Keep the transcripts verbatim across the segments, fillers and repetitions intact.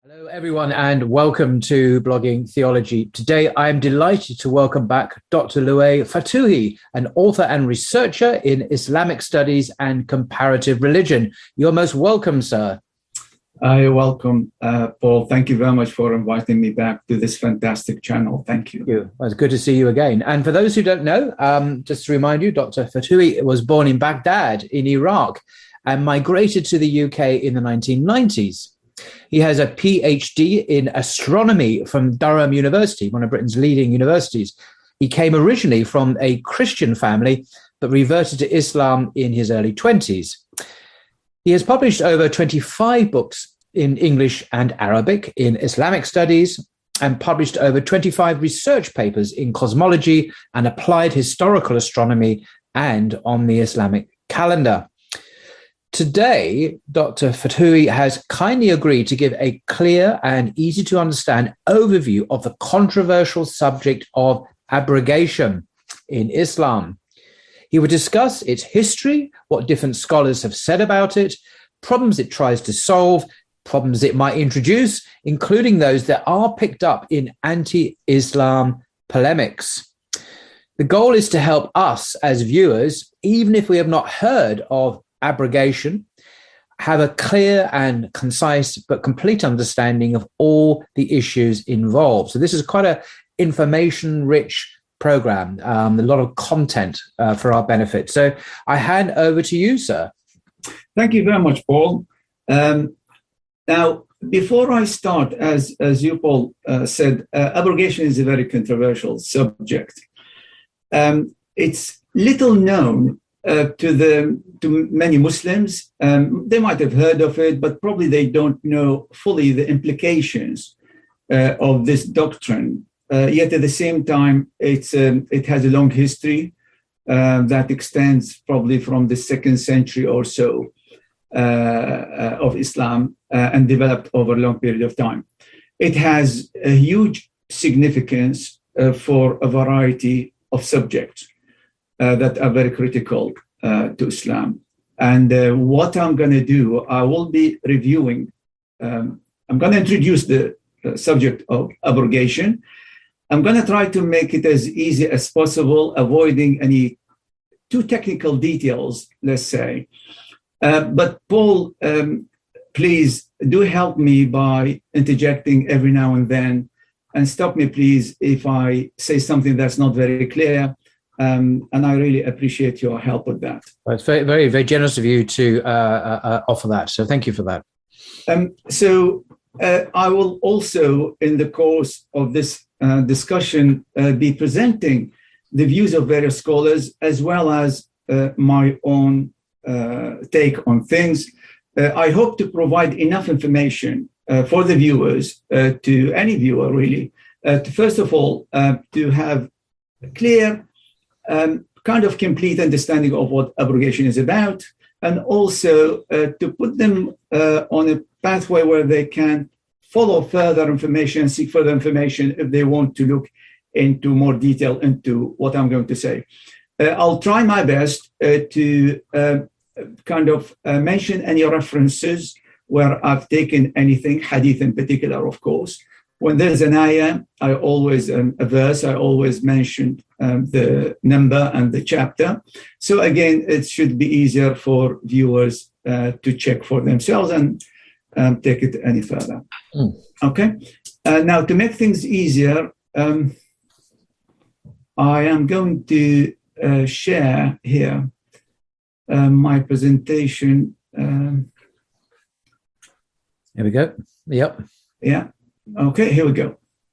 Hello, everyone, and welcome to Blogging Theology. Today, I am delighted to welcome back Doctor Louay Fatouhi, an author and researcher in Islamic studies and comparative religion. You're most welcome, sir. Hi, welcome, uh, Paul. Thank you very much for inviting me back to this fantastic channel. Thank you. Thank you. Well, it's good to see you again. And for those who don't know, um, just to remind you, Doctor Fatouhi was born in Baghdad in Iraq and migrated to the U K in the nineteen nineties. He has a P H D in astronomy from Durham University, one of Britain's leading universities. He came originally from a Christian family, but reverted to Islam in his early twenties. He has published over twenty-five books in English and Arabic in Islamic studies and published over twenty-five research papers in cosmology and applied historical astronomy and on the Islamic calendar. Today, Doctor Fatouhi has kindly agreed to give a clear and easy to understand overview of the controversial subject of abrogation in Islam. He will discuss its history, what different scholars have said about it, problems it tries to solve, problems it might introduce, including those that are picked up in anti-Islam polemics. The goal is to help us as viewers, even if we have not heard of abrogation, have a clear and concise but complete understanding of all the issues involved. So this is quite an information-rich program, um, a lot of content uh, for our benefit. So I hand over to you, sir. Thank you very much, Paul. Um, now, before I start, as, as you, Paul, uh, said, uh, abrogation is a very controversial subject. Um, it's little known Uh, to the to many Muslims. Um, they might have heard of it, but probably they don't know fully the implications uh, of this doctrine. Uh, yet at the same time, it's um, it has a long history uh, that extends probably from the second century or so uh, uh, of Islam uh, and developed over a long period of time. It has a huge significance uh, for a variety of subjects Uh, that are very critical uh, to Islam. And uh, what I'm going to do, I will be reviewing, um, I'm going to introduce the uh, subject of abrogation. I'm going to try to make it as easy as possible, avoiding any too technical details, let's say. Uh, but Paul, um, please do help me by interjecting every now and then, and stop me, please, if I say something that's not very clear. Um, and I really appreciate your help with that. Well, it's very, very, very generous of you to uh, uh, offer that. So thank you for that. Um, so uh, I will also, in the course of this uh, discussion, uh, be presenting the views of various scholars, as well as uh, my own uh, take on things. Uh, I hope to provide enough information uh, for the viewers, uh, to any viewer really, uh, to first of all, uh, to have clear Um, kind of complete understanding of what abrogation is about, and also uh, to put them uh, on a pathway where they can follow further information, seek further information if they want to look into more detail into what I'm going to say. Uh, I'll try my best uh, to uh, kind of uh, mention any references where I've taken anything, hadith in particular, of course. When there's an ayah, I always, um, a verse, I always mention um, the number and the chapter. So again, it should be easier for viewers uh, to check for themselves and um, take it any further. Mm. Okay. Uh, now, to make things easier, um, I am going to uh, share here uh, my presentation. Um, Here we go. Yep. Yeah. Okay, here we go.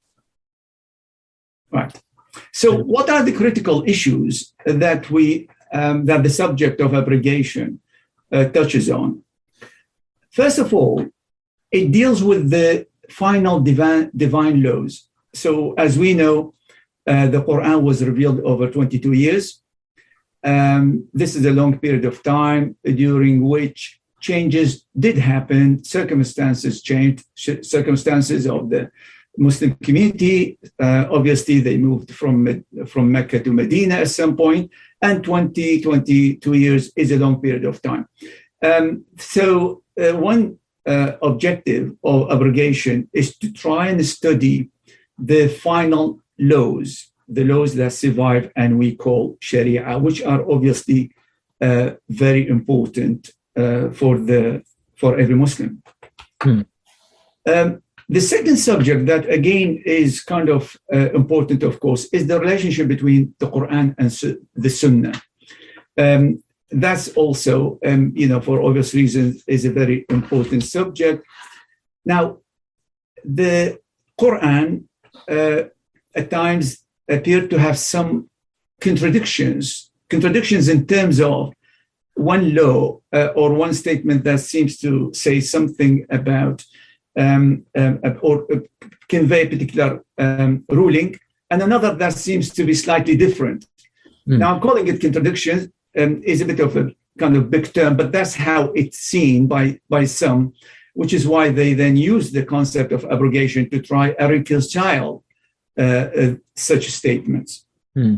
Right. So what are the critical issues that we um, that the subject of abrogation uh, touches on? First of all, it deals with the final divine, divine laws. So as we know, uh, the Quran was revealed over twenty-two years. Um, this is a long period of time during which changes did happen, circumstances changed, circumstances of the Muslim community. Uh, obviously, they moved from, from Mecca to Medina at some point, and twenty, twenty-two years is a long period of time. Um, so uh, one uh, objective of abrogation is to try and study the final laws, the laws that survive and we call Sharia, which are obviously uh, very important uh, for the for every Muslim. Hmm. Um, the second subject that again is kind of uh, important, of course, is the relationship between the Quran and su- the Sunnah. Um, that's also, um, you know, for obvious reasons, is a very important subject. Now, the Quran uh, at times appear to have some contradictions, contradictions in terms of one law uh, or one statement that seems to say something about um, um, or uh, convey a particular um, ruling, and another that seems to be slightly different. Mm. Now, I'm calling it contradictions um, is a bit of a kind of big term, but that's how it's seen by, by some, which is why they then use the concept of abrogation to try and reconcile uh, uh, such statements. Mm.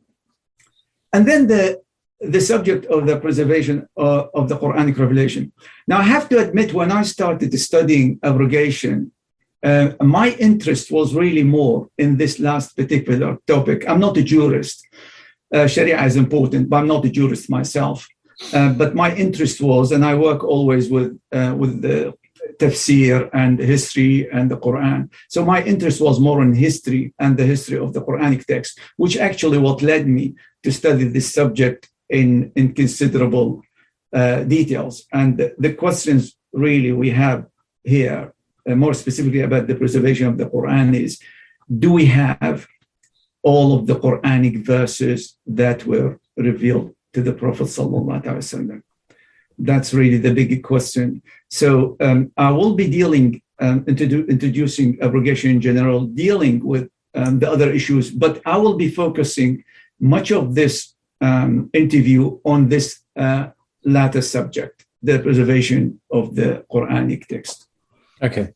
And then the the subject of the preservation of, of the Quranic revelation. Now, I have to admit, when I started studying abrogation, uh, my interest was really more in this last particular topic. I'm not a jurist. Uh, Sharia is important, but I'm not a jurist myself. Uh, but my interest was, and I work always with, uh, with the tafsir and history and the Quran. So my interest was more in history and the history of the Quranic text, which actually what led me to study this subject in, in considerable uh, details. And the, the questions really we have here, uh, more specifically about the preservation of the Quran, is, do we have all of the Quranic verses that were revealed to the Prophet Sallallahu Alaihi Wasallam? That's really the big question. So um, I will be dealing, um, introdu- introducing abrogation in general, dealing with um, the other issues, but I will be focusing much of this um, interview on this uh, latter subject, the preservation of the Quranic text. Okay.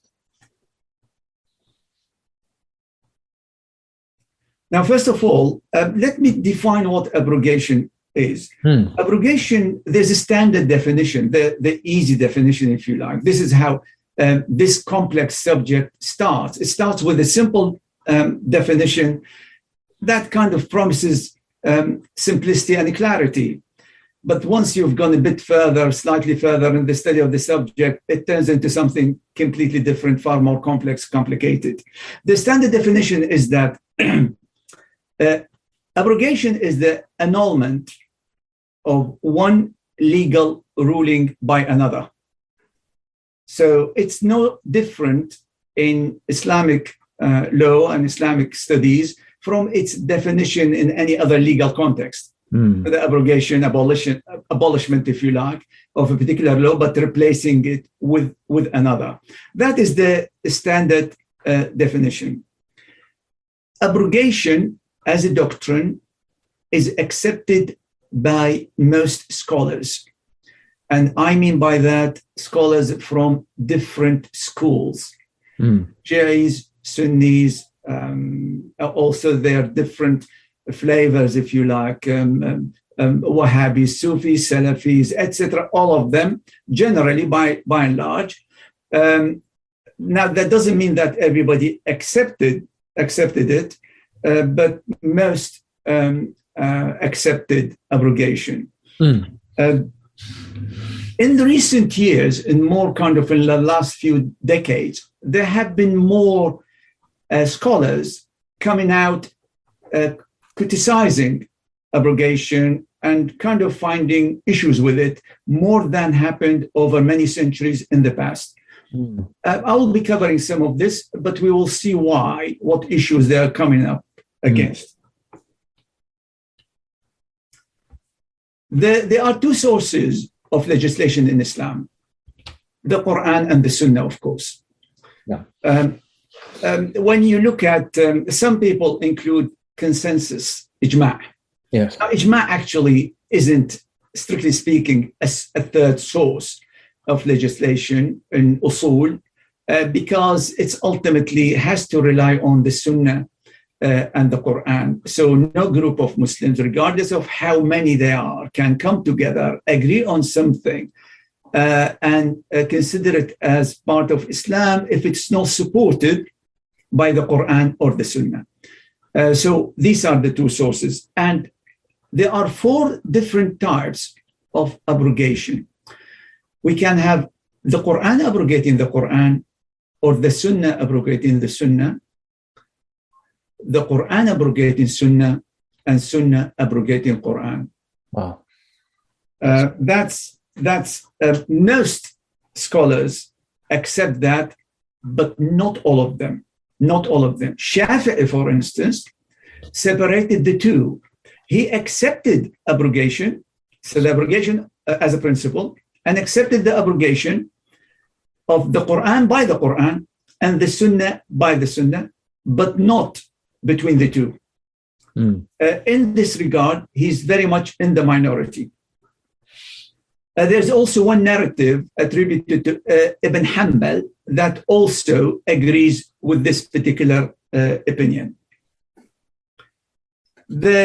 Now, first of all, uh, let me define what abrogation is. Hmm. Abrogation, there's a standard definition, the, the easy definition, if you like. This is how um, this complex subject starts. It starts with a simple um, definition that kind of promises um, simplicity and clarity. But once you've gone a bit further, slightly further in the study of the subject, it turns into something completely different, far more complex, complicated. The standard definition is that uh, abrogation is the annulment of one legal ruling by another. So it's no different in Islamic uh, law and Islamic studies from its definition in any other legal context. Mm. The abrogation, abolition, abolishment, if you like, of a particular law, but replacing it with, with another. That is the standard uh, definition. Abrogation as a doctrine is accepted by most scholars. And I mean by that, scholars from different schools. Mm. Shi'is, Sunnis, um, also there are different flavors, if you like, um, um, um, Wahhabis, Sufis, Salafis, et cetera. All of them, generally, by, by and large. Um, now, that doesn't mean that everybody accepted, accepted it, uh, but most um, uh, accepted abrogation. Mm. Uh, in the recent years, in more kind of in the last few decades, there have been more uh, scholars coming out uh, criticizing abrogation and kind of finding issues with it more than happened over many centuries in the past. Mm. Uh, I will be covering some of this, but we will see why, what issues they are coming up against. Mm. There, there are two sources of legislation in Islam, the Quran and the Sunnah, of course. Yeah. Um, um, when you look at, um, some people include consensus, ijma'. Yes. Now, ijma' actually isn't, strictly speaking, a, a third source of legislation in usul, uh, because it ultimately has to rely on the Sunnah uh, and the Quran. So no group of Muslims, regardless of how many they are, can come together, agree on something, uh, and uh, consider it as part of Islam if it's not supported by the Quran or the Sunnah. Uh, so these are the two sources. And there are four different types of abrogation. We can have the Quran abrogating the Quran, or the Sunnah abrogating the Sunnah, the Quran abrogating Sunnah, and Sunnah abrogating Quran. Wow. Uh, that's that's uh, most scholars accept that, but not all of them. Not all of them. Shafi'i, for instance, separated the two. He accepted abrogation, so the abrogation uh, as a principle, and accepted the abrogation of the Quran by the Quran and the Sunnah by the Sunnah, but not between the two. Mm. Uh, in this regard, he's very much in the minority. Uh, there's also one narrative attributed to uh, Ibn Hanbal that also agrees with this particular uh, opinion. The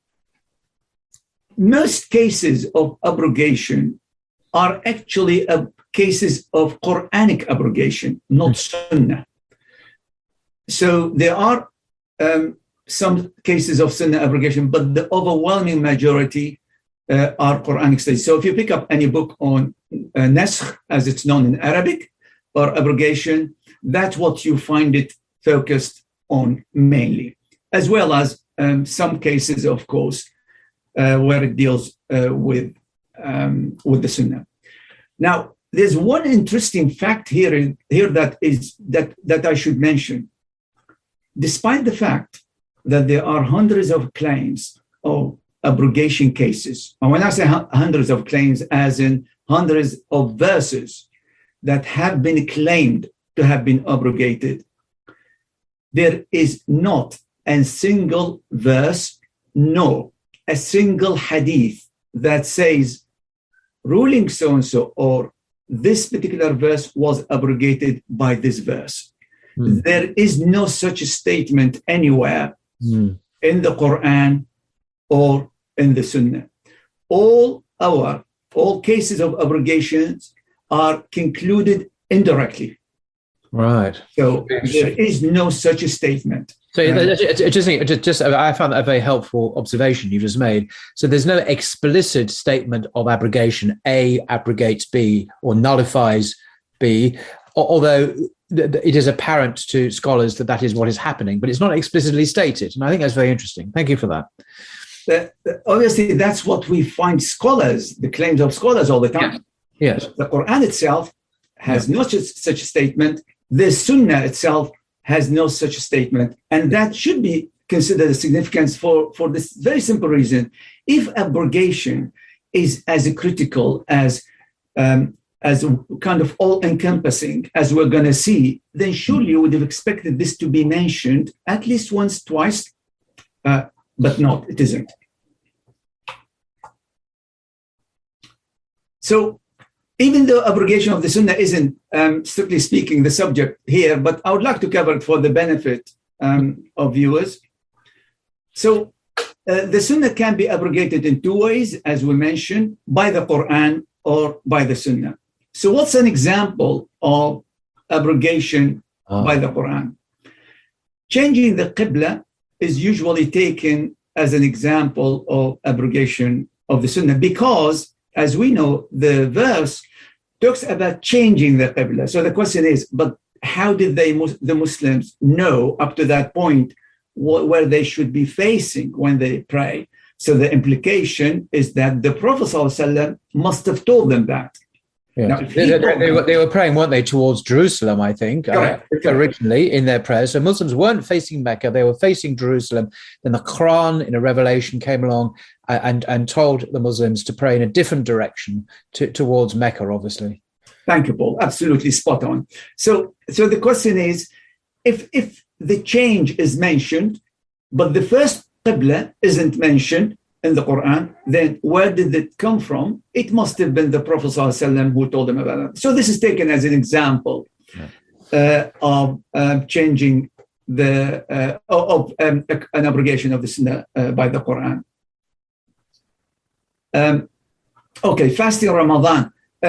most cases of abrogation are actually uh, cases of Quranic abrogation, not Sunnah. So there are um, some cases of Sunnah abrogation, but the overwhelming majority uh, are Quranic studies. So if you pick up any book on uh, Nasakh, as it's known in Arabic, or abrogation, that's what you find it focused on mainly, as well as um, some cases, of course, uh, where it deals uh, with, um, with the Sunnah. Now, there's one interesting fact here, here that is that, that I should mention. Despite the fact that there are hundreds of claims of abrogation cases, and when I say hundreds of claims, as in hundreds of verses that have been claimed to have been abrogated, there is not a single verse, no, a single hadith that says ruling so-and-so or this particular verse was abrogated by this verse. Mm. There is no such statement anywhere mm. in the Quran or in the Sunnah. All our, all cases of abrogations are concluded indirectly. Right. So there is no such a statement. So it's interesting. Just, just, I found that a very helpful observation you just made. So there's no explicit statement of abrogation. A abrogates B or nullifies B, although it is apparent to scholars that that is what is happening, but it's not explicitly stated. And I think that's very interesting. Thank you for that. The, the, obviously, that's what we find scholars, the claims of scholars all the time. Yes. yes. The Quran itself has yeah. no such, such a statement. The Sunnah itself has no such statement. And that should be considered a significance for, for this very simple reason. If abrogation is as critical as, um, as kind of all-encompassing as we're going to see, then surely you would have expected this to be mentioned at least once, twice, uh, but not, it isn't. So even though abrogation of the Sunnah isn't, um, strictly speaking, the subject here, but I would like to cover it for the benefit um, of viewers. So uh, the Sunnah can be abrogated in two ways, as we mentioned, by the Quran or by the Sunnah. So what's an example of abrogation oh. by the Quran? Changing the Qibla is usually taken as an example of abrogation of the Sunnah because, as we know, the verse talks about changing the Qibla. So the question is, but how did they, the Muslims know up to that point wh- where they should be facing when they pray? So the implication is that the Prophet ﷺ must have told them that. Yes. Now, they, they, they, were, they were praying, weren't they, towards Jerusalem, I think, uh, originally in their prayers. So Muslims weren't facing Mecca, they were facing Jerusalem. Then the Quran in a revelation came along uh, and, and told the Muslims to pray in a different direction to, towards Mecca, obviously. Thank you, Paul. Absolutely spot on. So, so the question is, if, if the change is mentioned, but the first Qibla isn't mentioned in the Quran, then where did it come from? It must have been the Prophet ﷺ who told them about it. So this is taken as an example uh, of uh, changing the, uh, of um, an abrogation of the Sunnah uh, by the Quran. Um, okay, fasting Ramadan. Um,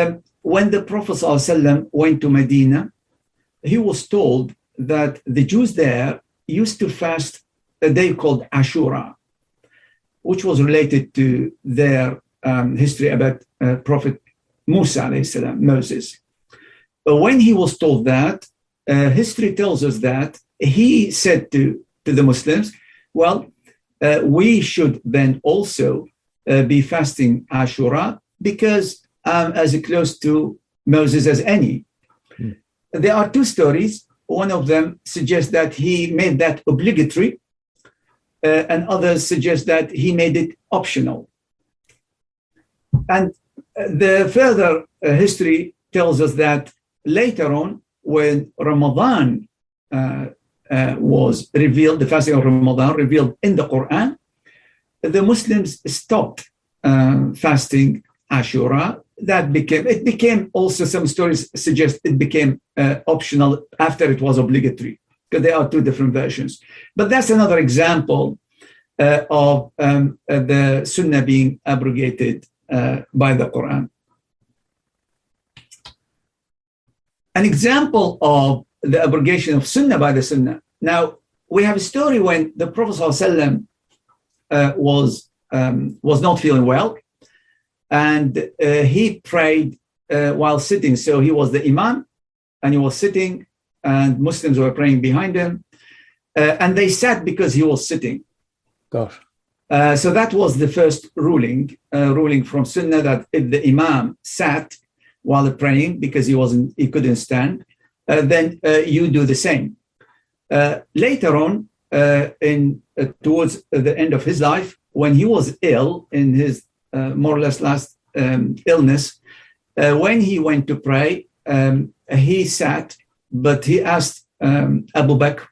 when the Prophet ﷺ went to Medina, he was told that the Jews there used to fast a day called Ashura, which was related to their um, history about uh, Prophet Musa, alayhi salam, Moses. But when he was told that, uh, history tells us that he said to, to the Muslims, well, uh, we should then also uh, be fasting Ashura because I'm as close to Moses as any. Hmm. There are two stories. One of them suggests that he made that obligatory, uh, and others suggest that he made it optional. And the further uh, history tells us that later on, when Ramadan uh, uh, was revealed, the fasting of Ramadan revealed in the Quran, the Muslims stopped uh, fasting Ashura. That became, it became also, some stories suggest it became uh, optional after it was obligatory, because there are two different versions. But that's another example uh, of um, uh, the Sunnah being abrogated uh, by the Quran. An example of the abrogation of Sunnah by the Sunnah. Now, we have a story when the Prophet ﷺ, uh, was, um, was not feeling well, and uh, he prayed uh, while sitting. So he was the Imam, and he was sitting, and Muslims were praying behind him, uh, and they sat because he was sitting. Gosh. Uh, so that was the first ruling, uh, ruling from Sunnah, that if the Imam sat while praying because he wasn't, he couldn't stand, uh, then uh, you do the same. Uh, later on, uh, in uh, towards the end of his life, when he was ill in his uh, more or less last um, illness, uh, when he went to pray, um, he sat, but he asked um, Abu Bakr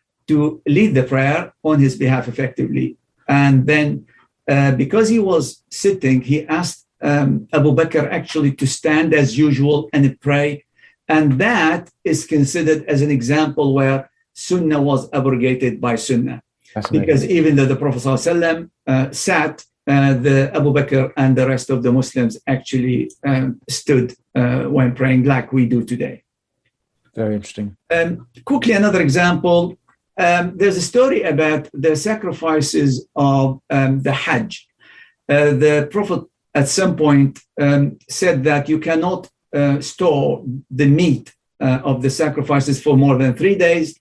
to lead the prayer on his behalf effectively. And then, uh, because he was sitting, he asked um, Abu Bakr actually to stand as usual and pray. And that is considered as an example where Sunnah was abrogated by Sunnah. Because even though the Prophet ﷺ, uh, sat, uh, the Abu Bakr and the rest of the Muslims actually um, stood uh, when praying, like we do today. Very interesting. Um, quickly, another example. Um, there's a story about the sacrifices of um, the Hajj. Uh, the Prophet at some point um, said that you cannot uh, store the meat uh, of the sacrifices for more than three days.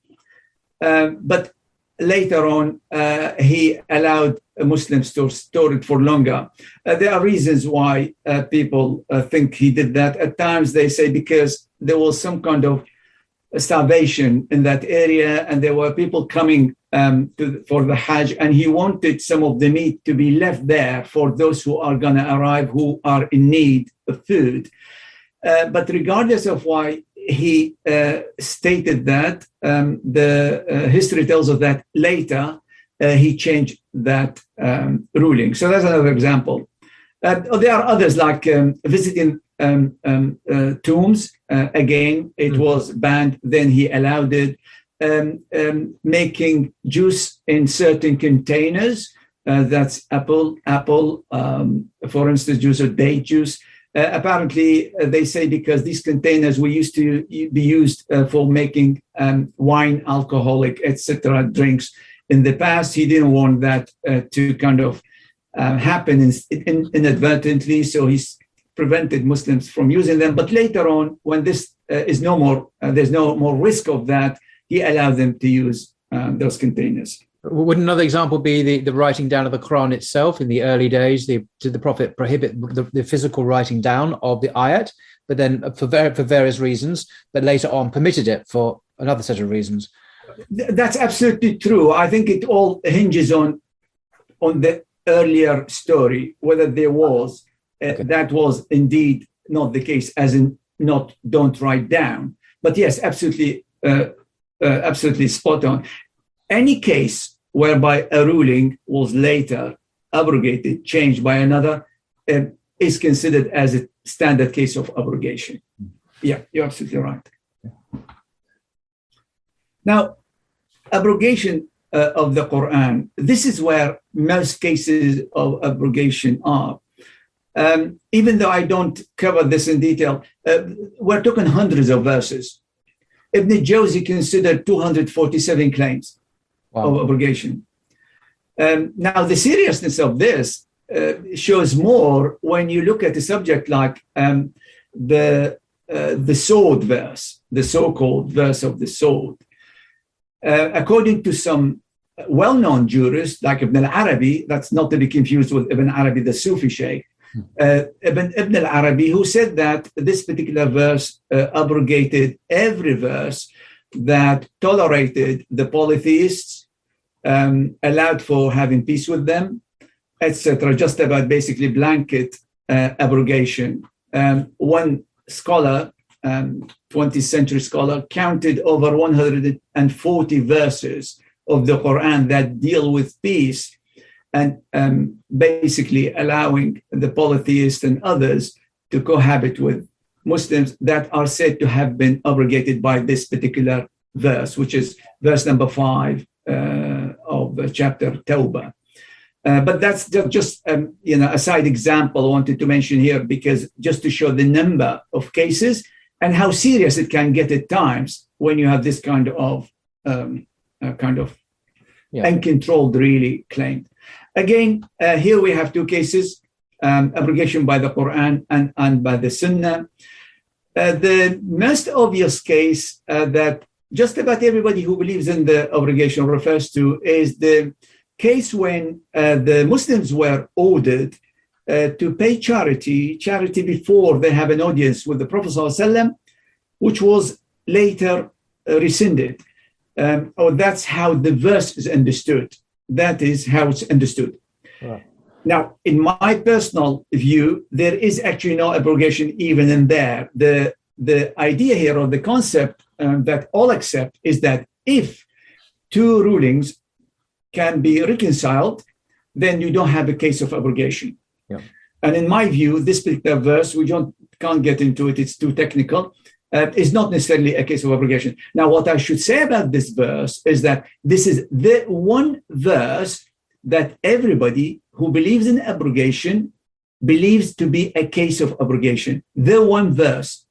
Uh, but later on, uh, he allowed Muslims to store it for longer. Uh, there are reasons why uh, people uh, think he did that. At times they say because there was some kind of starvation in that area, and there were people coming um, to, for the Hajj, and he wanted some of the meat to be left there for those who are going to arrive who are in need of food. Uh, but regardless of why he uh, stated that, um, the uh, history tells us that later uh, he changed that um, ruling. So that's another example. Uh, there are others like um, visiting um, um, uh, tombs. Uh, again, it mm-hmm. was banned. Then he allowed it. Um, um, making juice in certain containers. Uh, that's apple, apple, um, for instance, juice or date juice. Uh, apparently, uh, they say because these containers were used to be used uh, for making um, wine, alcoholic, et cetera drinks in the past. He didn't want that uh, to kind of uh, happen in, in, inadvertently, so he's prevented Muslims from using them. But later on, when this uh, is no more, uh, there's no more risk of that, he allowed them to use uh, those containers. Would another example be the, the writing down of the Quran itself? In the early days, the, did the Prophet prohibit the, the physical writing down of the ayat, but then for, for various reasons, but later on permitted it for another set of reasons? That's absolutely true. I think it all hinges on, on the earlier story, whether there was, uh, okay. that was indeed not the case, as in not don't write down. But yes, absolutely, uh, uh, absolutely spot on. Any case whereby a ruling was later abrogated, changed by another, uh, is considered as a standard case of abrogation. Yeah, you're absolutely right. Now, abrogation uh, of the Quran, this is where most cases of abrogation are. Um, even though I don't cover this in detail, uh, we're talking hundreds of verses. Ibn Jawzi considered two hundred forty-seven claims wow. of abrogation. Um, now, the seriousness of this uh, shows more when you look at a subject like um, the uh, the sword verse, the so-called verse of the sword. Uh, according to some well-known jurists like Ibn al-Arabi, that's not to be confused with Ibn Arabi, the Sufi sheikh, uh, Ibn, Ibn al-Arabi, who said that this particular verse uh, abrogated every verse that tolerated the polytheists, um, allowed for having peace with them, et cetera, just about basically blanket uh, abrogation. Um, one scholar, um, twentieth century scholar, counted over one hundred forty verses of the Quran that deal with peace and um, basically allowing the polytheists and others to cohabit with Muslims that are said to have been abrogated by this particular verse, which is verse number five uh, of chapter Tawbah. Uh, but that's just um, you know a side example I wanted to mention here, because just to show the number of cases and how serious it can get at times when you have this kind of um, uh, kind of yeah. uncontrolled, really, claim. Again, uh, here we have two cases, um, abrogation by the Quran and, and by the Sunnah. Uh, the most obvious case uh, that just about everybody who believes in the abrogation refers to is the case when uh, the Muslims were ordered uh, to pay charity, charity before they have an audience with the Prophet ﷺ, which was later uh, rescinded. Um, or that's how the verse is understood. That is how it's understood. Wow. Now, in my personal view, there is actually no abrogation even in there. The, the idea here, or the concept um, that all accept, is that if two rulings can be reconciled, then you don't have a case of abrogation. Yeah. And in my view, this particular verse, we don't, can't get into it, it's too technical, uh, is not necessarily a case of abrogation. Now, what I should say about this verse is that this is the one verse that everybody who believes in abrogation believes to be a case of abrogation. The one verse.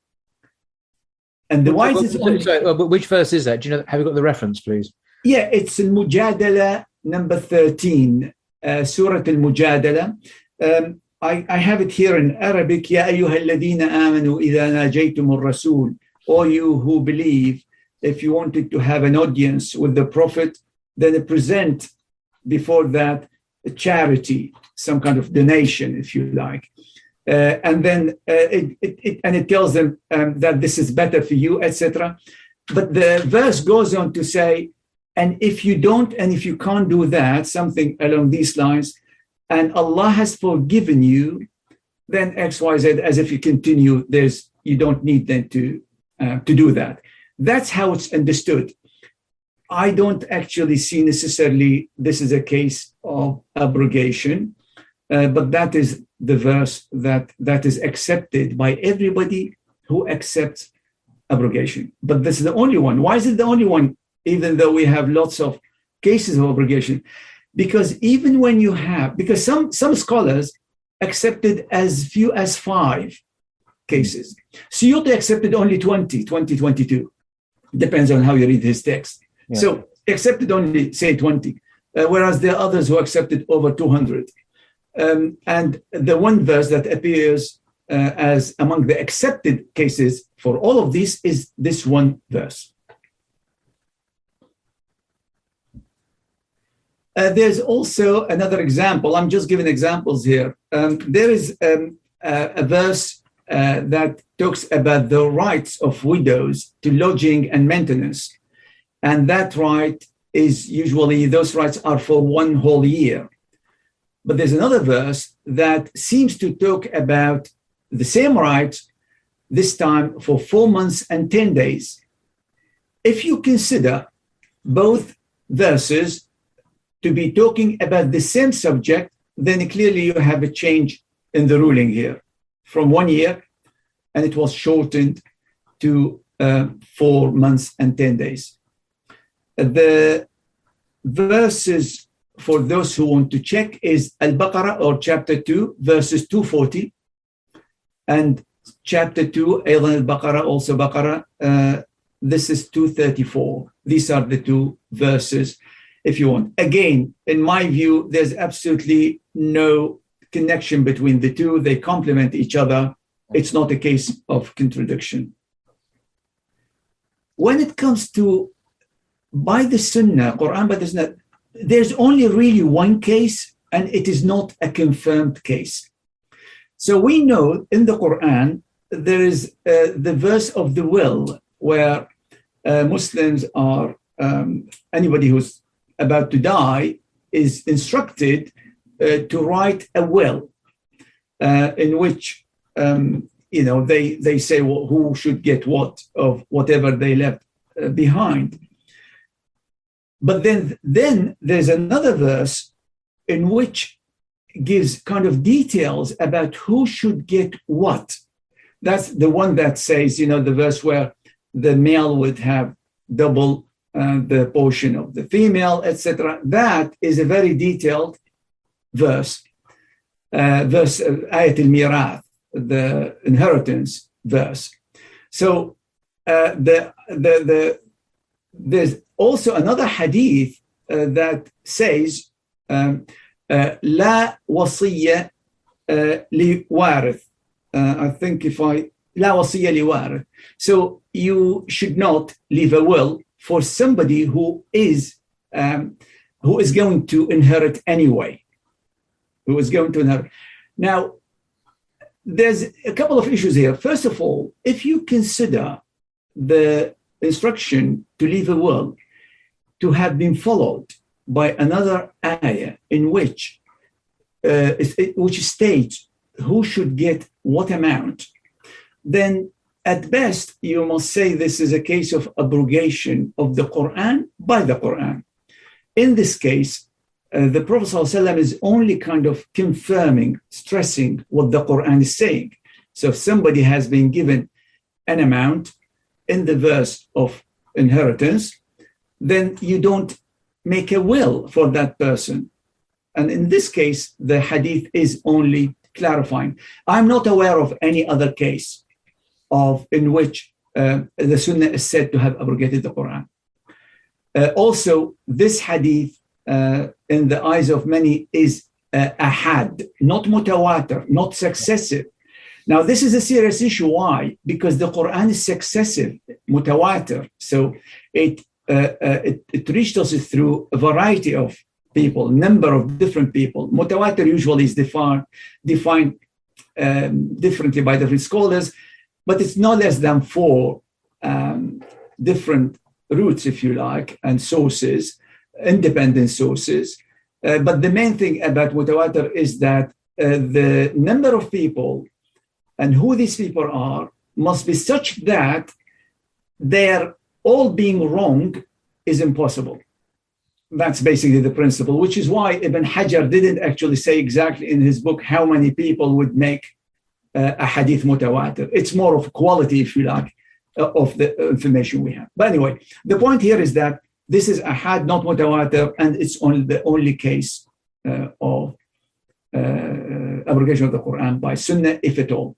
And the why is it? Sorry, which verse is that? Do you know? Have you got the reference, please? Yeah, it's Al-Mujadala number thirteen, uh, Surah Al-Mujadala. Um, I, I have it here in Arabic. Ya ayyuha alladhina amanu idha najaytum ar-rasul. All you who believe, if you wanted to have an audience with the Prophet, then present before that a charity, some kind of donation, if you like. Uh, and then uh, it, it, it and it tells them um, that this is better for you, et cetera. But the verse goes on to say, and if you don't, and if you can't do that, something along these lines, and Allah has forgiven you, then X, Y, Z, as if you continue, there's you don't need then to uh, to do that. That's how it's understood. I don't actually see necessarily this is a case of abrogation, uh, but that is the verse that that is accepted by everybody who accepts abrogation. But this is the only one. Why is it the only one, even though we have lots of cases of abrogation? Because even when you have, because some, some scholars accepted as few as five cases. Suyuti accepted only twenty, twenty, twenty-two. Depends on how you read his text. Yeah. So accepted only, say, twenty, uh, whereas there are others who accepted over two hundred. Um, and the one verse that appears uh, as among the accepted cases for all of these is this one verse. Uh, there's also another example. I'm just giving examples here. Um, there is um, uh, a verse uh, that talks about the rights of widows to lodging and maintenance. And that right is usually, those rights are for one whole year. But there's another verse that seems to talk about the same rights, this time for four months and ten days. If you consider both verses to be talking about the same subject, then clearly you have a change in the ruling here from one year, and it was shortened to uh, four months and ten days. The verses for those who want to check, is Al-Baqarah, or chapter two, verses two forty, and chapter two, أيضا Al-Baqarah, also Baqarah, uh, this is two thirty-four. These are the two verses, if you want. Again, in my view, there's absolutely no connection between the two. They complement each other. It's not a case of contradiction. When it comes to by the Sunnah, Quran by the Sunnah, there's only really one case, and it is not a confirmed case. So we know in the Quran, there is uh, the verse of the will, where uh, Muslims are, um, anybody who's about to die is instructed uh, to write a will uh, in which, um, you know, they, they say, well, who should get what of whatever they left uh, behind. But then, then there's another verse in which gives kind of details about who should get what. That's the one that says, you know, the verse where the male would have double uh, the portion of the female, et cetera. That is a very detailed verse, uh, verse uh, Ayat al-Mirath, the inheritance verse. So uh, the the the there's also another hadith uh, that says um, uh, لا وصية uh, لوارث. Uh, I think if I لا وصية لوارث. So you should not leave a will for somebody who is um, who is going to inherit anyway. Who is going to inherit. Now, there's a couple of issues here. First of all, if you consider the instruction to leave a will to have been followed by another ayah in which uh, which states who should get what amount, then at best you must say this is a case of abrogation of the Quran by the Quran. In this case, uh, the Prophet ﷺ is only kind of confirming, stressing what the Quran is saying. So if somebody has been given an amount in the verse of inheritance, then you don't make a will for that person. And in this case, the hadith is only clarifying. I'm not aware of any other case of in which uh, the Sunnah is said to have abrogated the Quran. Uh, also, this hadith, uh, in the eyes of many, is uh, ahad, not mutawatir, not successive. Now, this is a serious issue. Why? Because the Quran is successive, mutawatir. So it, uh, uh, it, it reached us through a variety of people, number of different people. Mutawatir usually is defined, defined um, differently by different scholars, but it's no less than four um, different routes, if you like, and sources, independent sources. Uh, but the main thing about mutawatir is that uh, the number of people and who these people are must be such that their all being wrong is impossible. That's basically the principle, which is why Ibn Hajar didn't actually say exactly in his book how many people would make uh, a hadith mutawatir. It's more of quality, if you like, uh, of the information we have. But anyway, the point here is that this is ahad, not mutawatir, and it's only the only case uh, of uh, abrogation of the Quran by Sunnah, if at all.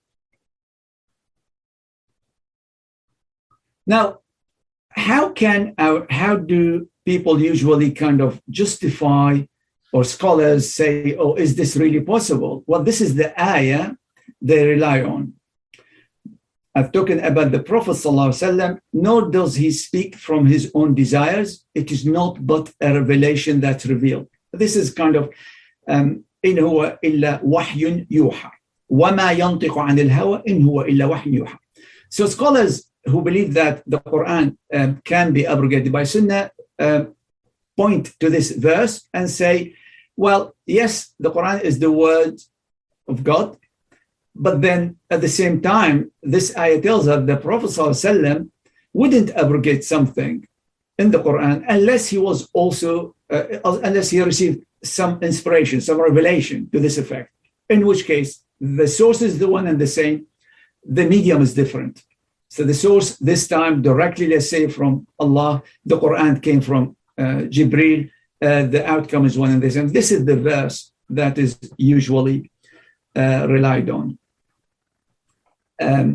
Now, how can our, how do people usually kind of justify, or scholars say, oh, is this really possible? Well, this is the ayah they rely on. I've talking about the Prophet ﷺ, nor does he speak from his own desires. It is not but a revelation that's revealed. This is kind of, um, إِنْ هُوَ إِلَّا وَحْيٌ يُوحَى وَمَا يَنْطِقُ عَنِ الْهَوَى إِنْ هُوَ إِلَّا وَحْيٌ يُوحَى. So scholars who believe that the Quran um, can be abrogated by Sunnah um, point to this verse and say, well, yes, the Quran is the word of God, but then at the same time, this ayah tells us the Prophet ﷺ wouldn't abrogate something in the Quran unless he was also, uh, unless he received some inspiration, some revelation to this effect, in which case the source is the one and the same, the medium is different. So the source this time directly, let's say, from Allah, the Quran came from uh, Jibreel, uh, the outcome is one and the same. This is the verse that is usually uh, relied on. Um,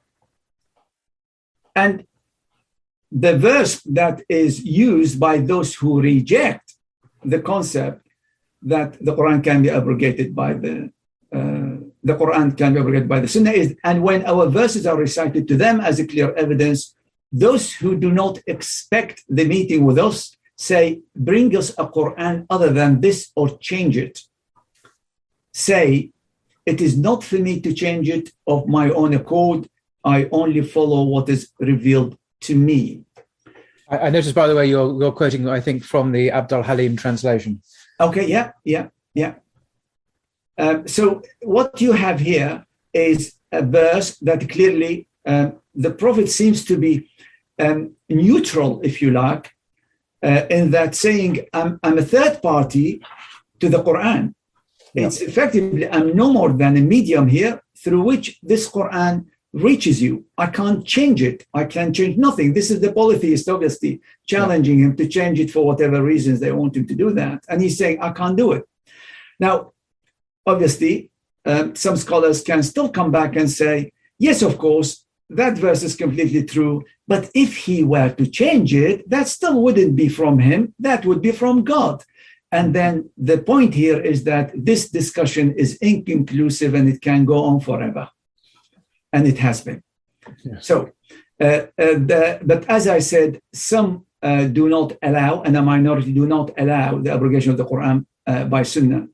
and the verse that is used by those who reject the concept that the Quran can be abrogated by the uh, the Quran can be abrogated by the Sunnah is, and when our verses are recited to them as a clear evidence, those who do not expect the meeting with us say, bring us a Quran other than this or change it. Say, it is not for me to change it of my own accord. I only follow what is revealed to me. I, I noticed, by the way, you're, you're quoting, I think, from the Abdul Halim translation. Okay, yeah, yeah, yeah. Um, so what you have here is a verse that clearly um, the Prophet seems to be um, neutral, if you like, uh, in that saying, I'm, I'm a third party to the Quran. Yeah. It's effectively, I'm no more than a medium here through which this Quran reaches you. I can't change it. I can't change nothing. This is the polytheist, obviously, challenging yeah. him to change it for whatever reasons they want him to do that. And he's saying, I can't do it. Now, obviously, um, some scholars can still come back and say, yes, of course, that verse is completely true. But if he were to change it, that still wouldn't be from him. That would be from God. And then the point here is that this discussion is inconclusive and it can go on forever. And it has been. Yes. So, uh, uh, the, but as I said, some uh, do not allow, and a minority do not allow the abrogation of the Quran uh, by Sunnah.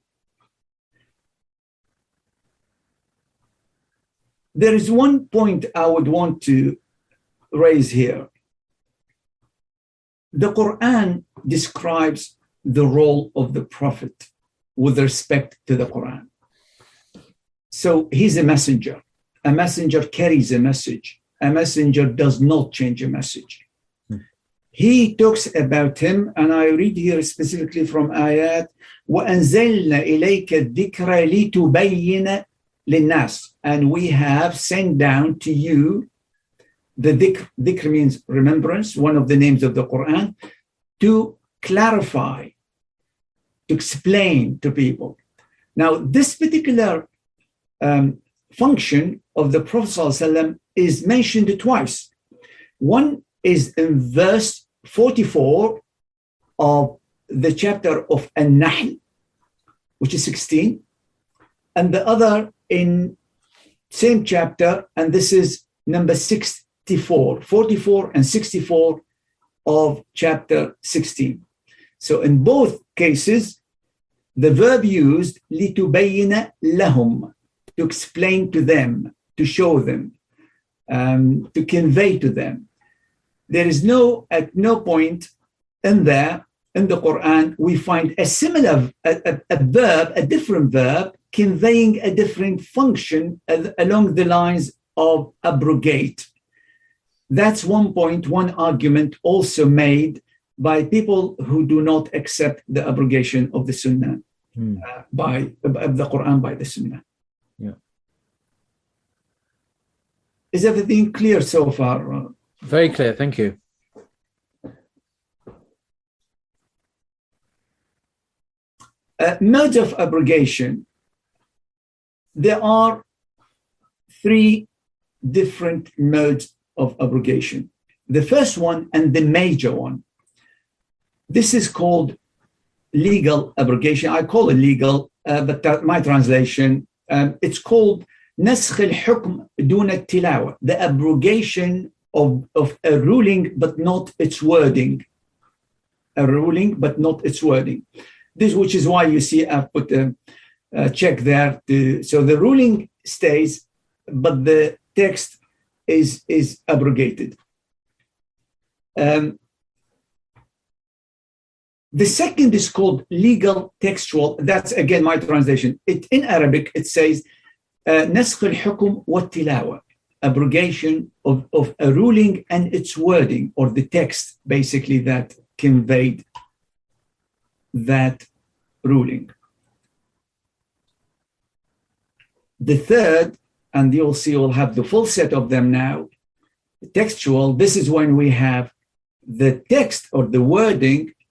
There is one point I would want to raise here. The Quran describes the role of the Prophet with respect to the Quran. So he's a messenger. A messenger carries a message. A messenger does not change a message. Hmm. He talks about him, and I read here specifically from ayat, وَأَنزَلْنَا إِلَيْكَ الذِّكْرَ لِتُبَيِّنَ لِلنَّاسِ. And we have sent down to you the dhikr. Dhikr means remembrance, one of the names of the Quran, to clarify, to explain to people. Now, this particular um, function of the Prophet ﷺ is mentioned twice. One is in verse forty-four of the chapter of An-Nahl, which is sixteen, and the other in same chapter, and this is number sixty-four, forty-four and sixty-four of chapter sixteen. So in both cases, the verb used, لِتُبَيِّنَ لَهُمْ, to explain to them, to show them, um, to convey to them. There is no, at no point in there, in the Quran, we find a similar, a, a, a verb, a different verb, conveying a different function along the lines of abrogate. That's one point, one argument also made by people who do not accept the abrogation of the Sunnah, hmm. uh, by of the Quran by the Sunnah. Yeah. Is everything clear so far? Very clear, thank you. Uh, modes of abrogation. There are three different modes of abrogation. The first one, and the major one, this is called legal abrogation. I call it legal, uh, but that, my translation, um, it's called نسخ الحكم دون التلاوة, the abrogation of, of a ruling but not its wording. A ruling but not its wording. This, which is why you see I've put a, a check there. To, so the ruling stays, but the text is, is abrogated. Um, the second is called legal textual. That's again my translation. It, in Arabic, it says نسخ الحكم والتلاوة, abrogation of, of a ruling and its wording, or the text basically that conveyed that ruling. The third, and you'll see we'll have the full set of them now, textual. This is when we have the text or the wording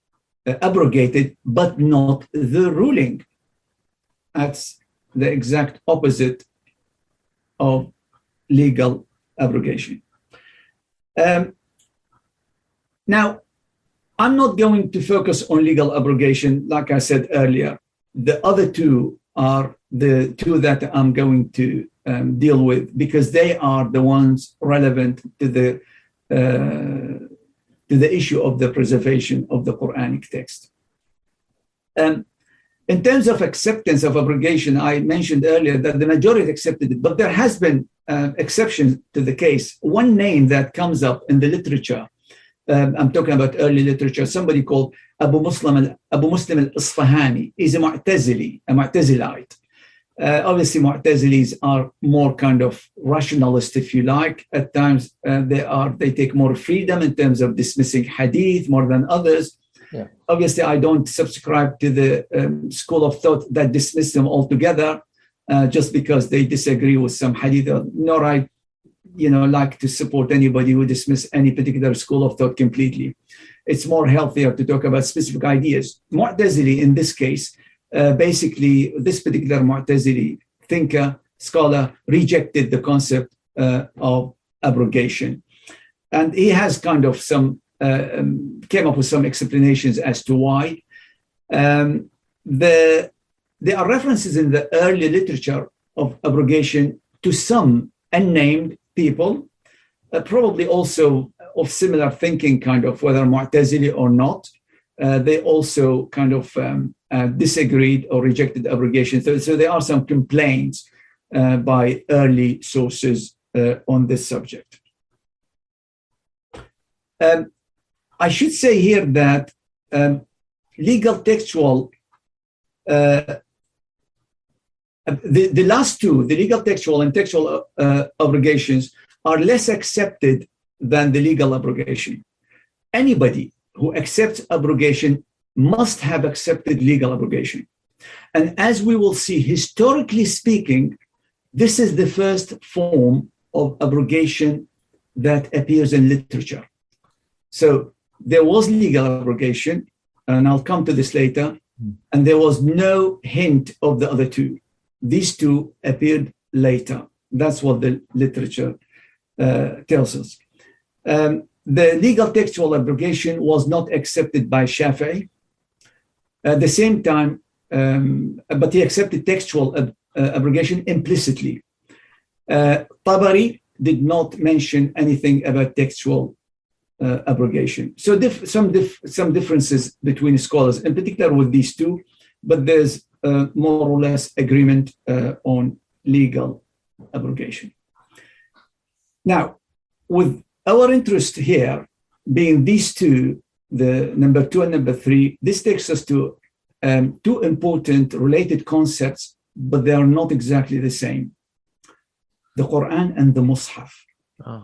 uh, abrogated, but not the ruling. That's the exact opposite of legal abrogation. Um, now, I'm not going to focus on legal abrogation. Like I said earlier, the other two are the two that I'm going to um, deal with, because they are the ones relevant to the uh, to the issue of the preservation of the Quranic text. Um, in terms of acceptance of abrogation, I mentioned earlier that the majority accepted it, but there has been uh, exceptions to the case. One name that comes up in the literature, um, I'm talking about early literature, somebody called Abu Muslim, Abu Muslim al-Isfahani. He's a Mu'tazili, a Mu'tazilite. Uh, obviously, Mu'tazilis are more kind of rationalist, if you like. At times, uh, they are they take more freedom in terms of dismissing hadith more than others. Yeah. Obviously, I don't subscribe to the um, school of thought that dismiss them altogether uh, just because they disagree with some hadith. Nor I, you know, like to support anybody who dismiss any particular school of thought completely. It's more healthier to talk about specific ideas. Mu'tazili, in this case, Uh, basically, this particular Mu'tazili thinker, scholar, rejected the concept uh, of abrogation. And he has kind of some, uh, um, came up with some explanations as to why. Um, the, there are references in the early literature of abrogation to some unnamed people, uh, probably also of similar thinking, kind of, whether Mu'tazili or not. Uh, they also kind of um, uh, disagreed or rejected abrogation. So, so there are some complaints uh, by early sources uh, on this subject. Um, I should say here that um, legal textual, uh, the, the last two, the legal textual and textual uh, abrogations, are less accepted than the legal abrogation. Anybody who accepts abrogation must have accepted legal abrogation. And as we will see, historically speaking, this is the first form of abrogation that appears in literature. So there was legal abrogation, and I'll come to this later, and there was no hint of the other two. These two appeared later. That's what the literature uh, tells us. Um, The legal textual abrogation was not accepted by Shafi'i. At the same time, um, but he accepted textual ab- uh, abrogation implicitly. Uh, Tabari did not mention anything about textual uh, abrogation. So dif- some, dif- some differences between scholars, in particular with these two, but there's uh, more or less agreement uh, on legal abrogation. Now, with our interest here being these two, the number two and number three, this takes us to um, two important related concepts, but they are not exactly the same. The Quran and the Mus'haf. Oh.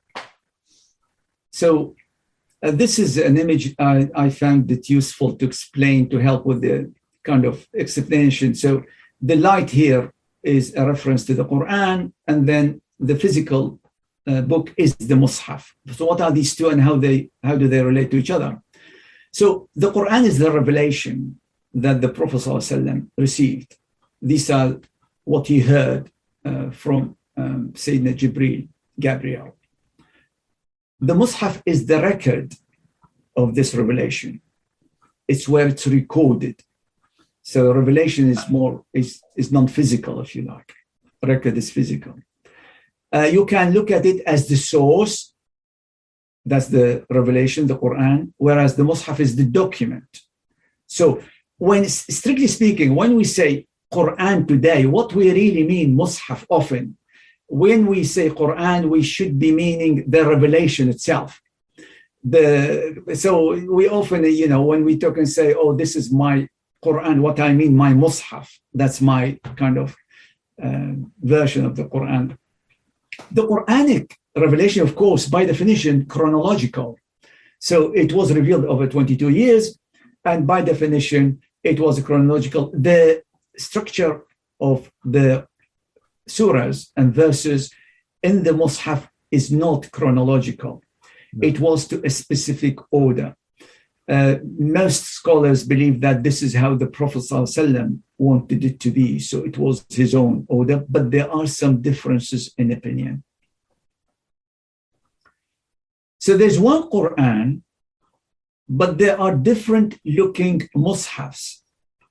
So uh, this is an image I, I found it useful to explain, to help with the kind of explanation. So the light here is a reference to the Quran, and then the physical Uh, book is the Mus'haf. So what are these two, and how they how do they relate to each other? So the Quran is the revelation that the Prophet ﷺ received. These are what he heard uh, from um, Sayyidina Jibreel, Gabriel. The Mus'haf is the record of this revelation. It's where it's recorded. So revelation is more is, is non-physical, if you like. Record is physical. Uh, you can look at it as the source, that's the revelation, the Quran, whereas the Mus'haf is the document. So when, strictly speaking, when we say Quran today, what we really mean Mus'haf often. When we say Quran, we should be meaning the revelation itself. The, so we often, you know, when we talk and say, oh, this is my Quran, what I mean, my Mus'haf, that's my kind of uh, version of the Quran. The Quranic revelation, of course, by definition, chronological. So it was revealed over twenty-two years, and by definition, it was chronological. The structure of the surahs and verses in the Mus'haf is not chronological. No. It was to a specific order. uh, most scholars believe that this is how the Prophet ﷺ wanted it to be. So it was his own order, but there are some differences in opinion. So there's one Quran, but there are different looking mushafs.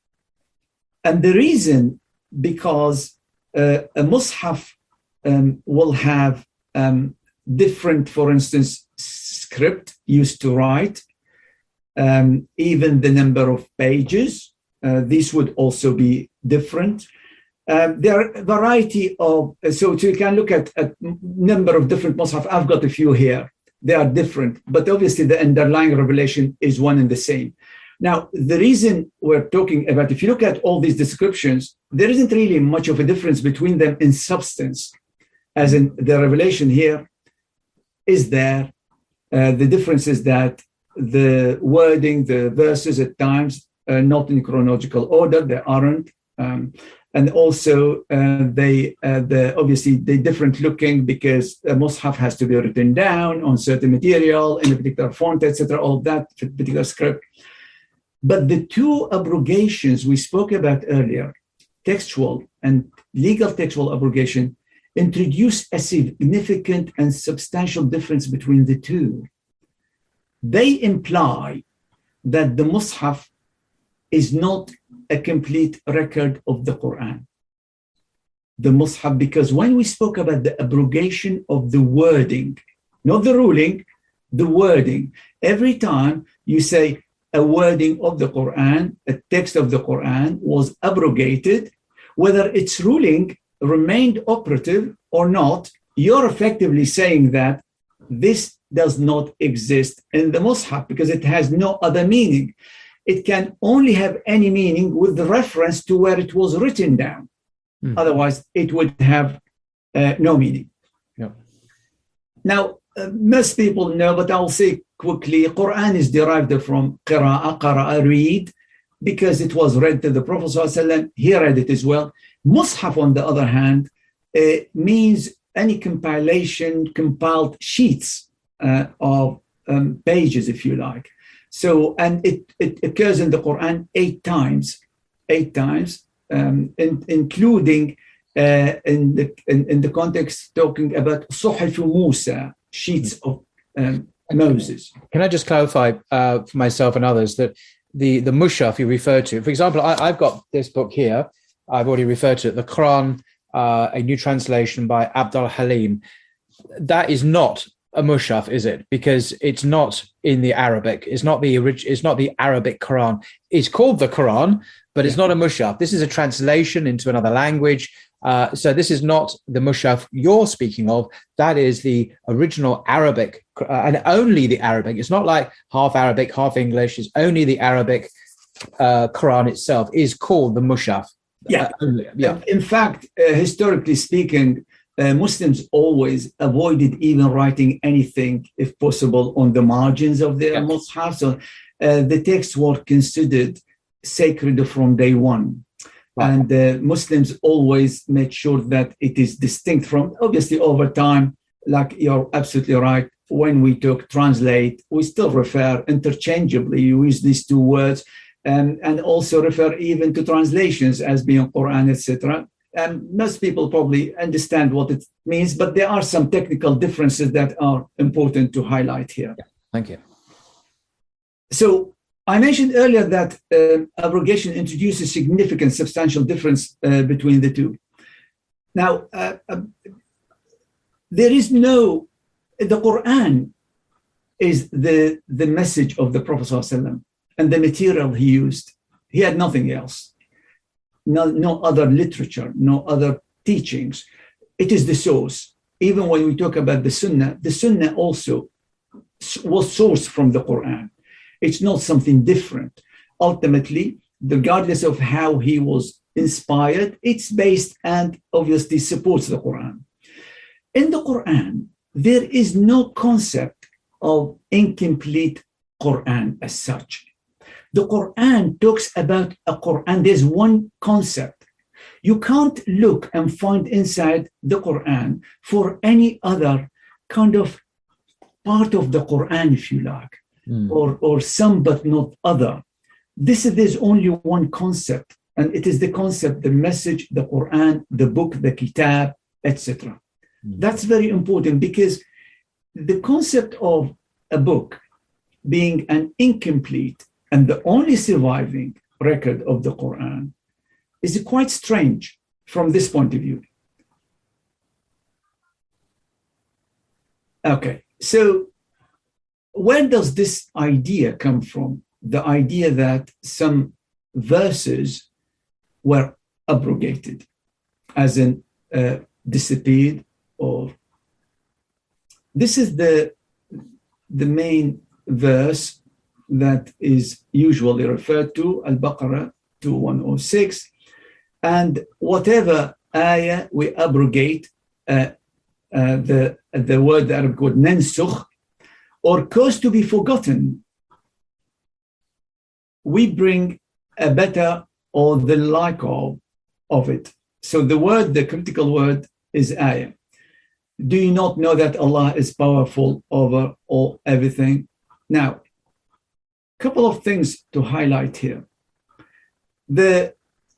And the reason, because uh, a mushaf um, will have um, different, for instance, script used to write, um, even the number of pages, uh, these would also be different. Um, there are a variety of, so, so you can look at a number of different mushaf. I've got a few here. They are different, but obviously the underlying revelation is one and the same. Now, the reason we're talking about, if you look at all these descriptions, there isn't really much of a difference between them in substance, as in the revelation here is there. Uh, the difference is that the wording, the verses at times, are not in chronological order, they aren't. Um, and also, uh, they uh, the, obviously, they're different looking because a mushaf has to be written down on certain material in a particular font, et cetera, all that particular script. But the two abrogations we spoke about earlier, textual and legal textual abrogation, introduce a significant and substantial difference between the two. They imply that the mushaf is not a complete record of the Quran. The mushaf, because when we spoke about the abrogation of the wording, not the ruling, the wording, every time you say a wording of the Quran, a text of the Quran was abrogated, whether its ruling remained operative or not, you're effectively saying that this does not exist in the mushaf because it has no other meaning. It can only have any meaning with the reference to where it was written down. Mm. Otherwise, it would have uh, no meaning. Yeah. Now, uh, most people know, but I'll say quickly, Quran is derived from qira'a, qara'a, read, because it was read to the Prophet ﷺ. He read it as well. Mushaf, on the other hand, uh, means any compilation, compiled sheets uh, of um, pages, if you like. So, and it, it occurs in the Quran eight times, eight times, um, in, including uh, in the in, in the context talking about Suhuf Musa, sheets of um, Moses. Can I just clarify uh, for myself and others that the the mushaf you refer to, for example, I, I've got this book here. I've already referred to it, the Quran, uh, a new translation by Abdul Halim. That is not a mushaf, is it? Because it's not in the Arabic. It's not the orig- It's not the Arabic Quran. It's called the Quran, but it's not a mushaf. This is a translation into another language. Uh, so this is not the mushaf you're speaking of. That is the original Arabic, uh, and only the Arabic. It's not like half Arabic, half English. It's only the Arabic uh, Quran itself is called the mushaf. Yeah. Uh, yeah. In fact, uh, historically speaking, uh, Muslims always avoided even writing anything, if possible, on the margins of their yeah. mushaf. So uh, the texts were considered sacred from day one. Right. And uh, Muslims always made sure that it is distinct from, obviously, over time, like you're absolutely right. When we talk translate, we still refer interchangeably. You use these two words. Um, and also refer even to translations as being Quran, et cetera. And most people probably understand what it means, but there are some technical differences that are important to highlight here. Yeah, thank you. So I mentioned earlier that uh, abrogation introduces significant, substantial difference uh, between the two. Now, uh, uh, there is no, the Quran is the, the message of the Prophet ﷺ. And the material he used, he had nothing else. No, no other literature, no other teachings. It is the source. Even when we talk about the Sunnah, the Sunnah also was sourced from the Quran. It's not something different. Ultimately, regardless of how he was inspired, it's based and obviously supports the Quran. In the Quran, there is no concept of incomplete Quran as such. The Quran talks about a Quran. There's one concept. You can't look and find inside the Quran for any other kind of part of the Quran, if you like. mm. or, or some but not other. This is, there's only one concept, and it is the concept, the message, the Quran, the book, the kitab, et cetera. Mm. That's very important, because the concept of a book being an incomplete and the only surviving record of the Quran is quite strange from this point of view. Okay, so where does this idea come from? The idea that some verses were abrogated, as in uh, disappeared, or this is the the main verse that is usually referred to, Al-Baqarah two one oh six, and whatever ayah we abrogate, uh, uh, the the word, the Arabic word nansukh, or cause to be forgotten, we bring a better or the like of, of it. So the word, the critical word is ayah. Do you not know that Allah is powerful over all everything? Now, a couple of things to highlight here. The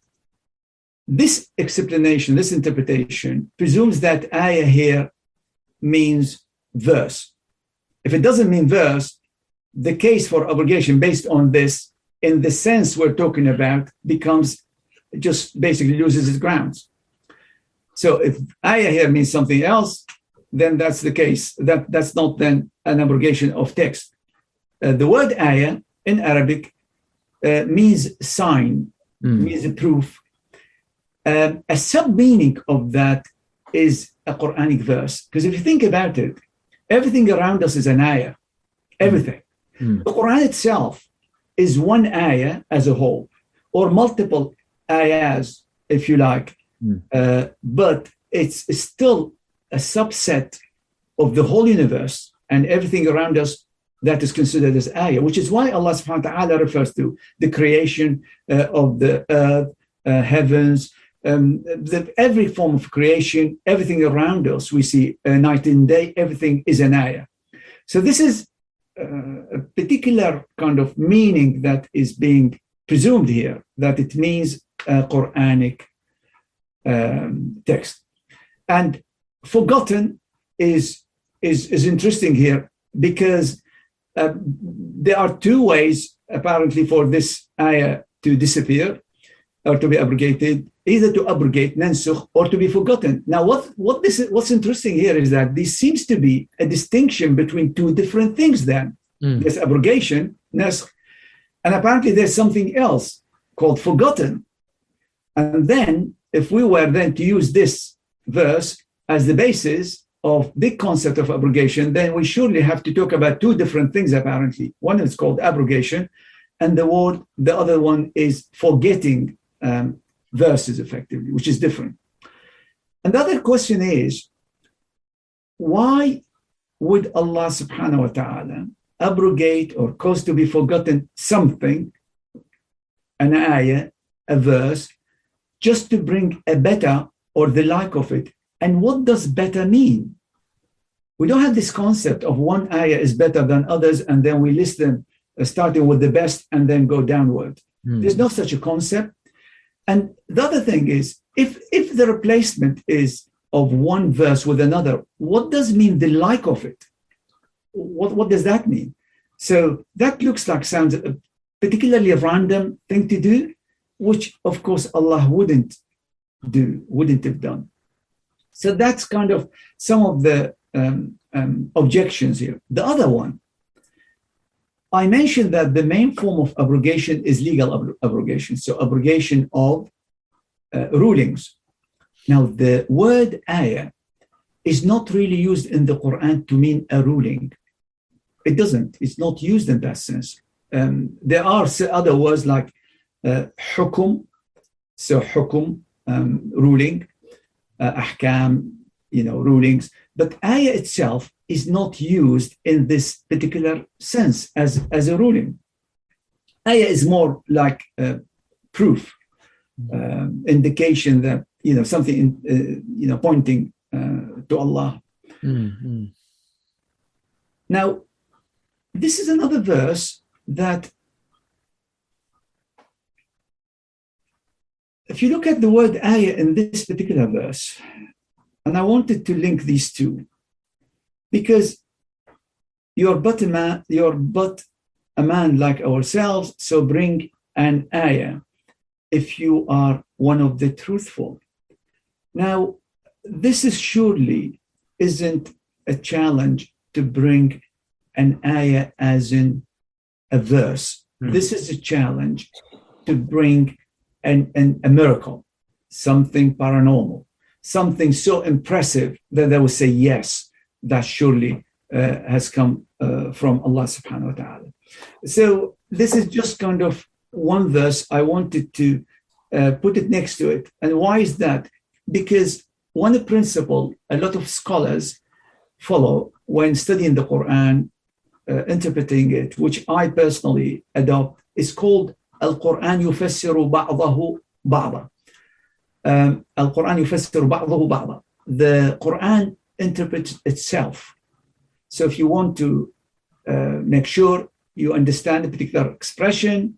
this explanation, this interpretation presumes that ayah here means verse. If it doesn't mean verse, the case for abrogation based on this, in the sense we're talking about, becomes just basically loses its grounds. So if ayah here means something else, then that's the case. That, that's not then an abrogation of text. Uh, the word ayah in Arabic uh, means sign, mm. means a proof. Um, a sub-meaning of that is a Quranic verse. Because if you think about it, everything around us is an ayah. Everything. Mm. The Quran itself is one ayah as a whole, or multiple ayahs, if you like. Mm. Uh, but it's, it's still a subset of the whole universe and everything around us that is considered as ayah, which is why Allah subhanahu wa ta'ala refers to the creation uh, of the earth, uh, heavens, um, the, every form of creation, everything around us, we see uh, night and day, everything is an ayah. So this is uh, a particular kind of meaning that is being presumed here, that it means a Quranic um, text. And forgotten is, is, is interesting here, because uh, there are two ways apparently for this ayah to disappear or to be abrogated, either to abrogate, nansukh, or to be forgotten. Now, what, what this is, what's interesting here is that there seems to be a distinction between two different things then. Mm. There's abrogation, naskh, and apparently there's something else called forgotten. And then, if we were then to use this verse as the basis of the concept of abrogation, then we surely have to talk about two different things apparently. One is called abrogation, and the word, the other one is forgetting um, verses effectively, which is different. And the other question is, why would Allah subhanahu wa ta'ala abrogate or cause to be forgotten something, an ayah, a verse, just to bring a better or the like of it? And what does better mean? We don't have this concept of one ayah is better than others, and then we list them uh, starting with the best and then go downward. Mm. There's no such a concept. And the other thing is, if, if the replacement is of one verse with another, what does mean the like of it? What, what does that mean? So that looks like sounds a particularly random thing to do, which of course Allah wouldn't do, wouldn't have done. So that's kind of some of the um, um, objections here. The other one, I mentioned that the main form of abrogation is legal ab- abrogation. So abrogation of uh, rulings. Now, the word ayah is not really used in the Quran to mean a ruling. It doesn't. It's not used in that sense. Um, there are other words like uh, hukum, so hukum, um, ruling, uh, ahkam, you know, rulings. But ayah itself is not used in this particular sense as, as a ruling. Ayah is more like uh, proof, um, indication that, you know, something, uh, you know, pointing uh, to Allah. Mm-hmm. Now, this is another verse that, if you look at the word ayah in this particular verse, and I wanted to link these two, because you're but a man, you're but a man like ourselves, so bring an ayah if you are one of the truthful. Now, this is surely isn't a challenge to bring an ayah as in a verse. Mm. This is a challenge to bring an, an, a miracle, something paranormal, something so impressive that they will say, yes, that surely uh, has come uh, from Allah subhanahu wa ta'ala. So this is just kind of one verse. I wanted to uh, put it next to it. And why is that? Because one principle a lot of scholars follow when studying the Quran, uh, interpreting it, which I personally adopt, is called Al-Quran yufassiru ba'dahu ba'da. Um, Al-Quran yufassiru ba'dahu ba'da. The Quran interprets itself. So if you want to uh, make sure you understand a particular expression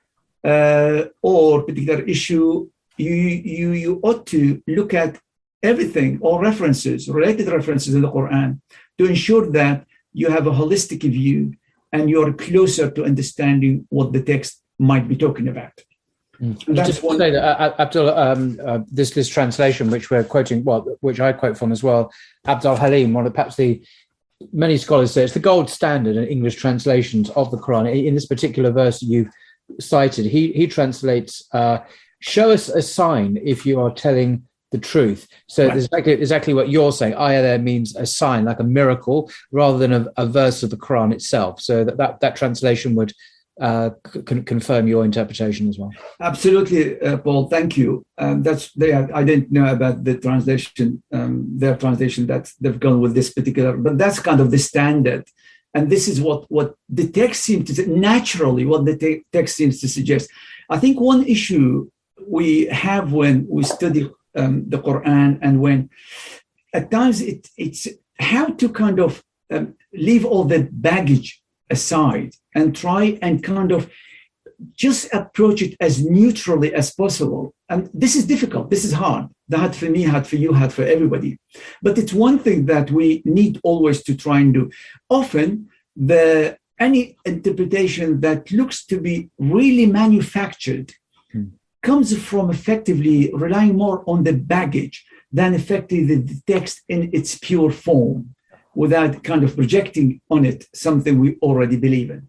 uh, or particular issue, you, you, you ought to look at everything, all references, related references in the Quran, to ensure that you have a holistic view and you're closer to understanding what the text might be talking about. Mm. That's just one. Say that, uh, Abdul, um, uh, this this translation, which we're quoting, well, which I quote from as well, Abdul Halim, one of perhaps the many scholars say it's the gold standard in English translations of the Quran. In this particular verse you've cited, he he translates, uh, "Show us a sign if you are telling the truth." So right. exactly, exactly what you're saying. Ayah there means a sign, like a miracle, rather than a, a verse of the Quran itself. So that that, that translation would uh, c- confirm your interpretation as well. Absolutely, uh, Paul. Thank you. Um, that's they. I didn't know about the translation, um, their translation that they've gone with this particular, but that's kind of the standard. And this is what, what the text seems to say, naturally, what the te- text seems to suggest. I think one issue we have when we study Um, the Quran, and when at times it, it's how to kind of um, leave all the baggage aside and try and kind of just approach it as neutrally as possible. And this is difficult. This is hard. Hard for me, hard for you, hard for everybody. But it's one thing that we need always to try and do. Often, the any interpretation that looks to be really manufactured hmm. comes from effectively relying more on the baggage than effectively the text in its pure form, without kind of projecting on it something we already believe in.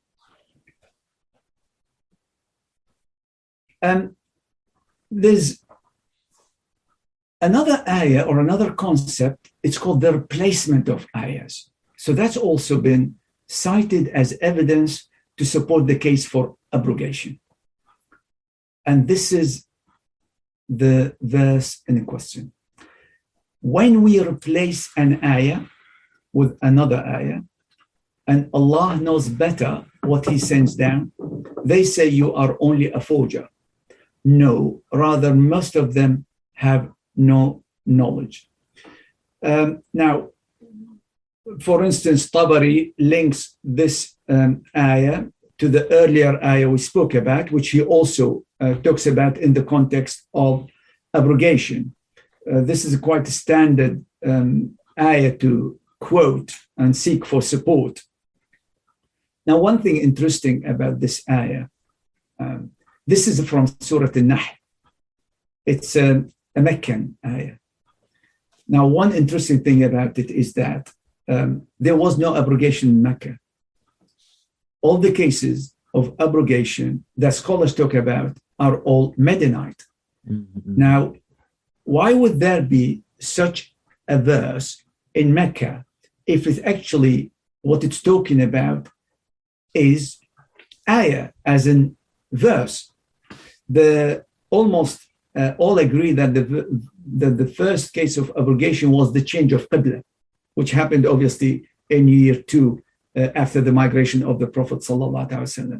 Um, there's another ayah or another concept, it's called the replacement of ayahs. So that's also been cited as evidence to support the case for abrogation. And this is the verse in question. When we replace an ayah with another ayah, and Allah knows better what He sends down, they say you are only a forger. No, rather, most of them have no knowledge. Um, now, for instance, Tabari links this um, ayah to the earlier ayah we spoke about, which he also uh, talks about in the context of abrogation. Uh, this is quite a standard um, ayah to quote and seek for support. Now, one thing interesting about this ayah, um, this is from Surah An-Nahl. It's a, a Meccan ayah. Now, one interesting thing about it is that um, there was no abrogation in Mecca. All the cases of abrogation that scholars talk about are all Medinite. Mm-hmm. Now, why would there be such a verse in Mecca if it's actually what it's talking about is ayah as in verse? The almost uh, all agree that the, that the first case of abrogation was the change of Qibla, which happened obviously in year two Uh, after the migration of the Prophet sallallahu alaihi wasallam.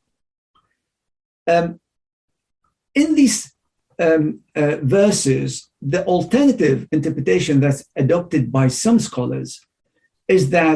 Um, in these um, uh, verses, the alternative interpretation that's adopted by some scholars is that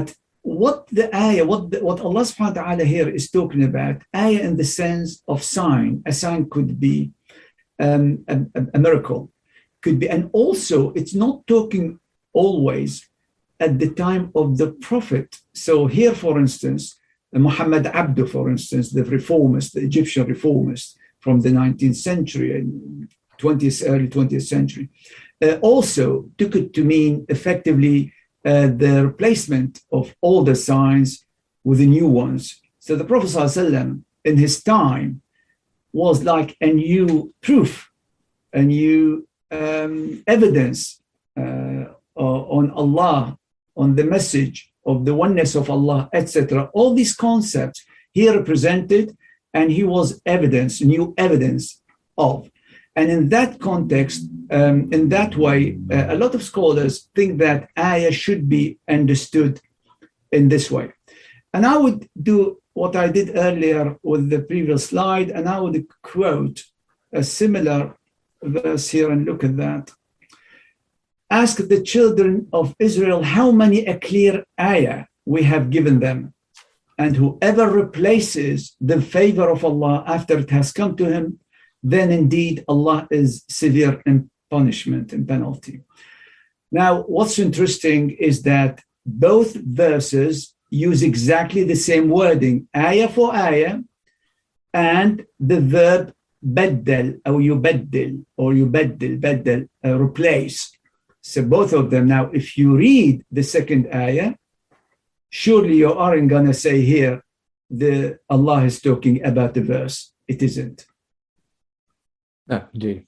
what the ayah, what, the, what Allah subhanahu wa ta'ala here is talking about, ayah in the sense of sign. A sign could be um, a, a miracle, could be, and also it's not talking always at the time of the Prophet. So here, for instance, Muhammad Abdu, for instance, the reformist, the Egyptian reformist from the nineteenth century and twentieth, early twentieth century, uh, also took it to mean effectively uh, the replacement of older signs with the new ones. So the Prophet ﷺ, in his time, was like a new proof, a new um, evidence uh, on Allah, on the message of the oneness of Allah, et cetera. All these concepts he represented, and he was evidence, new evidence of. And in that context, um, in that way, uh, a lot of scholars think that ayah should be understood in this way. And I would do what I did earlier with the previous slide, and I would quote a similar verse here, and look at that. Ask the children of Israel how many a clear ayah we have given them. And whoever replaces the favor of Allah after it has come to him, then indeed Allah is severe in punishment and penalty. Now, what's interesting is that both verses use exactly the same wording, ayah for ayah, and the verb baddal, or yubaddil, or yubaddil, baddal, uh, replace. So both of them. Now, if you read the second ayah, surely you aren't going to say here, the Allah is talking about the verse. It isn't. No, indeed.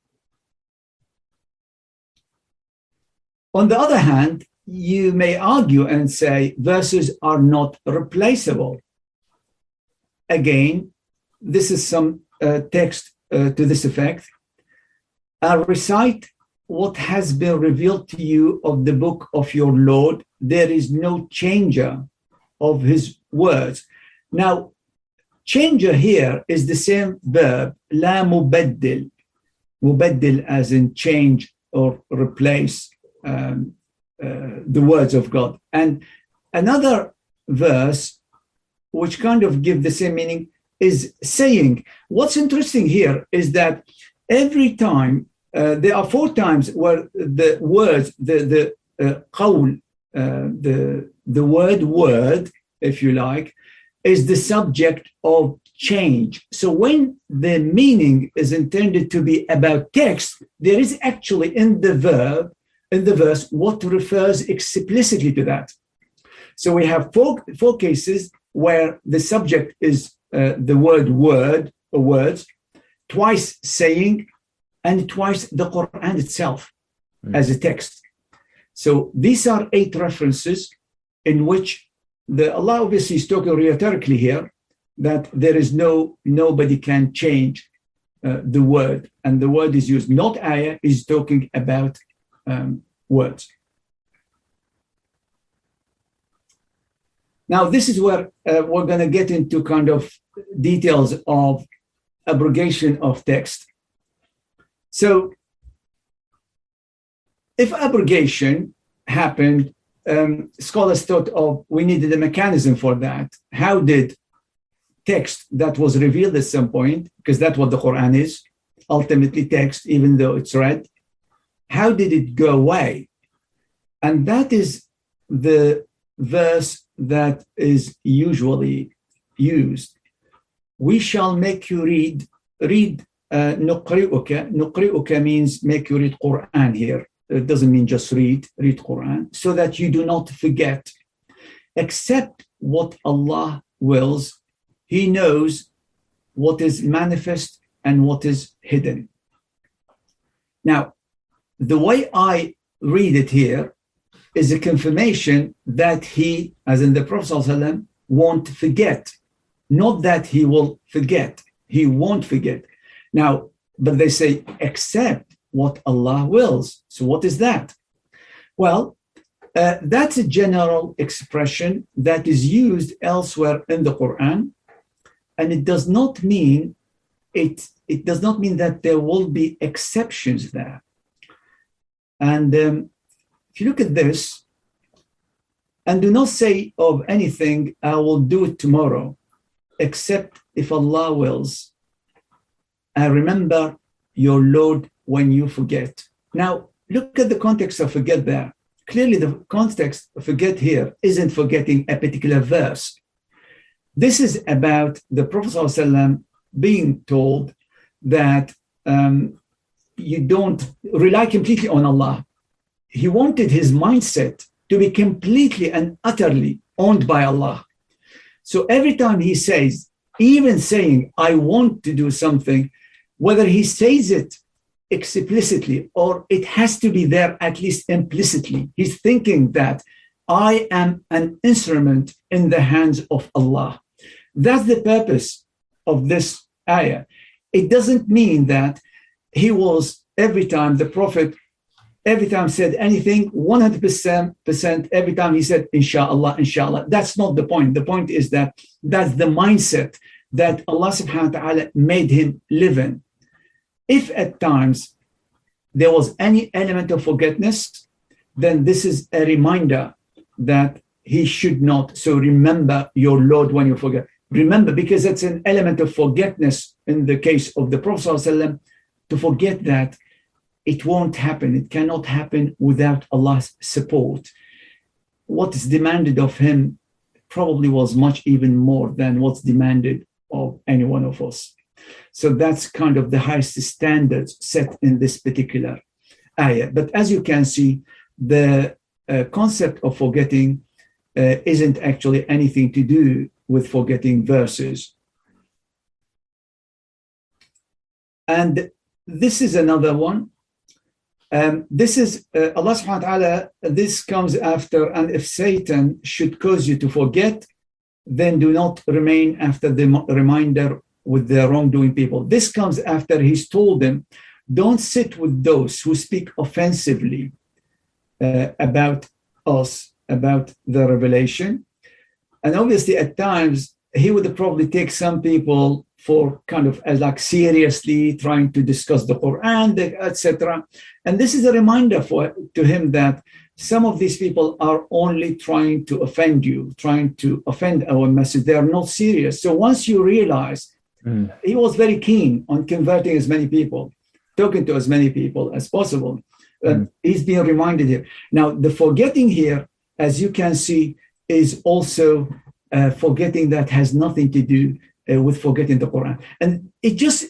On the other hand, you may argue and say verses are not replaceable. Again, this is some uh, text uh, to this effect. I recite what has been revealed to you of the book of your Lord. There is no changer of his words. Now, changer here is the same verb, la mubaddil. Mubaddil as in change or replace um, uh, the words of God. And another verse, which kind of give the same meaning, is saying. What's interesting here is that every time, uh, there are four times where the words, the, the uh, qawl, uh, the, the word word, if you like, is the subject of change. So when the meaning is intended to be about text, there is actually in the verb, in the verse, what refers explicitly to that. So we have four, four cases where the subject is uh, the word word or words, twice saying, and twice the Quran itself mm. as a text. So these are eight references in which the Allah obviously is talking rhetorically here, that there is no, nobody can change uh, the word. And the word is used, not ayah, is talking about um, words. Now, this is where uh, we're going to get into kind of details of abrogation of text. So, if abrogation happened, um, scholars thought of, we needed a mechanism for that. How did text that was revealed at some point, because that's what the Quran is, ultimately text, even though it's read, how did it go away? And that is the verse that is usually used. We shall make you read, read, uh, nuqri'uka. Nuqri'uka means make you read Quran here. It doesn't mean just read, read Quran, so that you do not forget, except what Allah wills. He knows what is manifest and what is hidden. Now, the way I read it here is a confirmation that he, as in the Prophet ﷺ, won't forget. Not that he will forget. He won't forget. Now, but they say, except what Allah wills. So what is that? Well, uh, that's a general expression that is used elsewhere in the Quran. And it does not mean, it, it does not mean that there will be exceptions there. And um, if you look at this, And do not say of anything, I will do it tomorrow, except if Allah wills. And remember your Lord when you forget. Now, look at the context of forget there. Clearly, the context of forget here isn't forgetting a particular verse. This is about the Prophet ﷺ being told that um, you don't rely completely on Allah. He wanted his mindset to be completely and utterly owned by Allah. So every time he says, even saying, I want to do something, whether he says it explicitly or it has to be there at least implicitly, he's thinking that I am an instrument in the hands of Allah. That's the purpose of this ayah. It doesn't mean that he was, every time the Prophet, every time said anything, one hundred percent, every time he said, inshallah, inshallah. That's not the point. The point is that that's the mindset that Allah subhanahu wa ta'ala made him live in. If at times there was any element of forgetfulness, then this is a reminder that he should not. So remember your Lord when you forget. Remember, because it's an element of forgetfulness in the case of the Prophet ﷺ, to forget that it won't happen. It cannot happen without Allah's support. What is demanded of him probably was much even more than what's demanded of any one of us. So that's kind of the highest standards set in this particular ayah. But as you can see, the uh, concept of forgetting uh, isn't actually anything to do with forgetting verses. And this is another one. Um, this is uh, Allah subhanahu wa ta'ala, this comes after, and if Satan should cause you to forget, then do not remain after the reminder with the wrongdoing people. This comes after he's told them, don't sit with those who speak offensively uh, about us, about the revelation. And obviously at times he would probably take some people for kind of as like seriously trying to discuss the Quran, et cetera. And this is a reminder for to him that some of these people are only trying to offend you, trying to offend our message. They are not serious. So once you realize, mm. he was very keen on converting as many people, talking to as many people as possible. Mm. Uh, he's being reminded here. Now, the forgetting here, as you can see, is also uh, forgetting that has nothing to do uh, with forgetting the Quran. And it just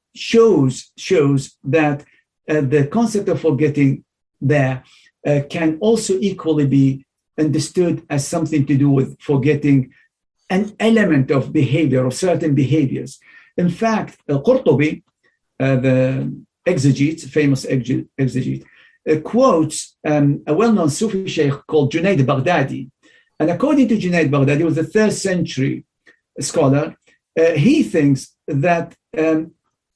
shows, shows that uh, the concept of forgetting there uh, can also equally be understood as something to do with forgetting an element of behavior, of certain behaviors. In fact, uh, Qurtubi, uh, the exegete, famous exegete, uh, quotes um, a well-known Sufi sheikh called Junaid Baghdadi. And according to Junaid Baghdadi, he was a third century scholar. Uh, he thinks that um,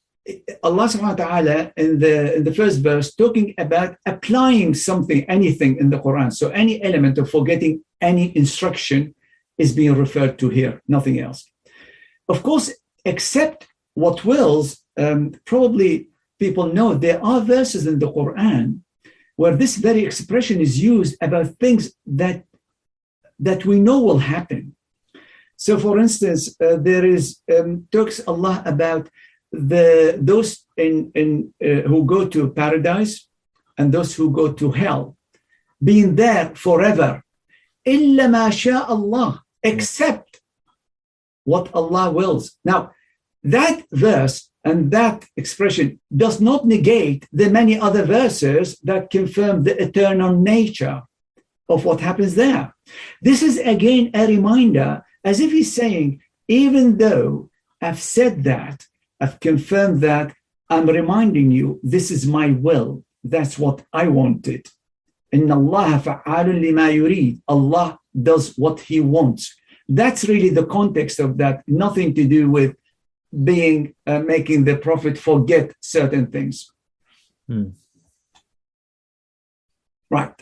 Allah subhanahu wa ta'ala in the, in the first verse talking about applying something, anything in the Quran. So any element of forgetting any instruction is being referred to here, nothing else. Of course, except what wills, um, probably people know there are verses in the Quran where this very expression is used about things that that we know will happen. So, for instance, uh, there is um, talks Allah about the those in in uh, who go to paradise and those who go to hell being there forever. Illa ma sha Allah, except what Allah wills. Now, that verse and that expression does not negate the many other verses that confirm the eternal nature of what happens there. This is again a reminder, as if he's saying, even though I've said that, I've confirmed that, I'm reminding you, this is my will. That's what I wanted. Inna Allah fa'alun lima yurid. Allah does what he wants. That's really the context of that, nothing to do with being, uh, making the Prophet forget certain things. Hmm. Right.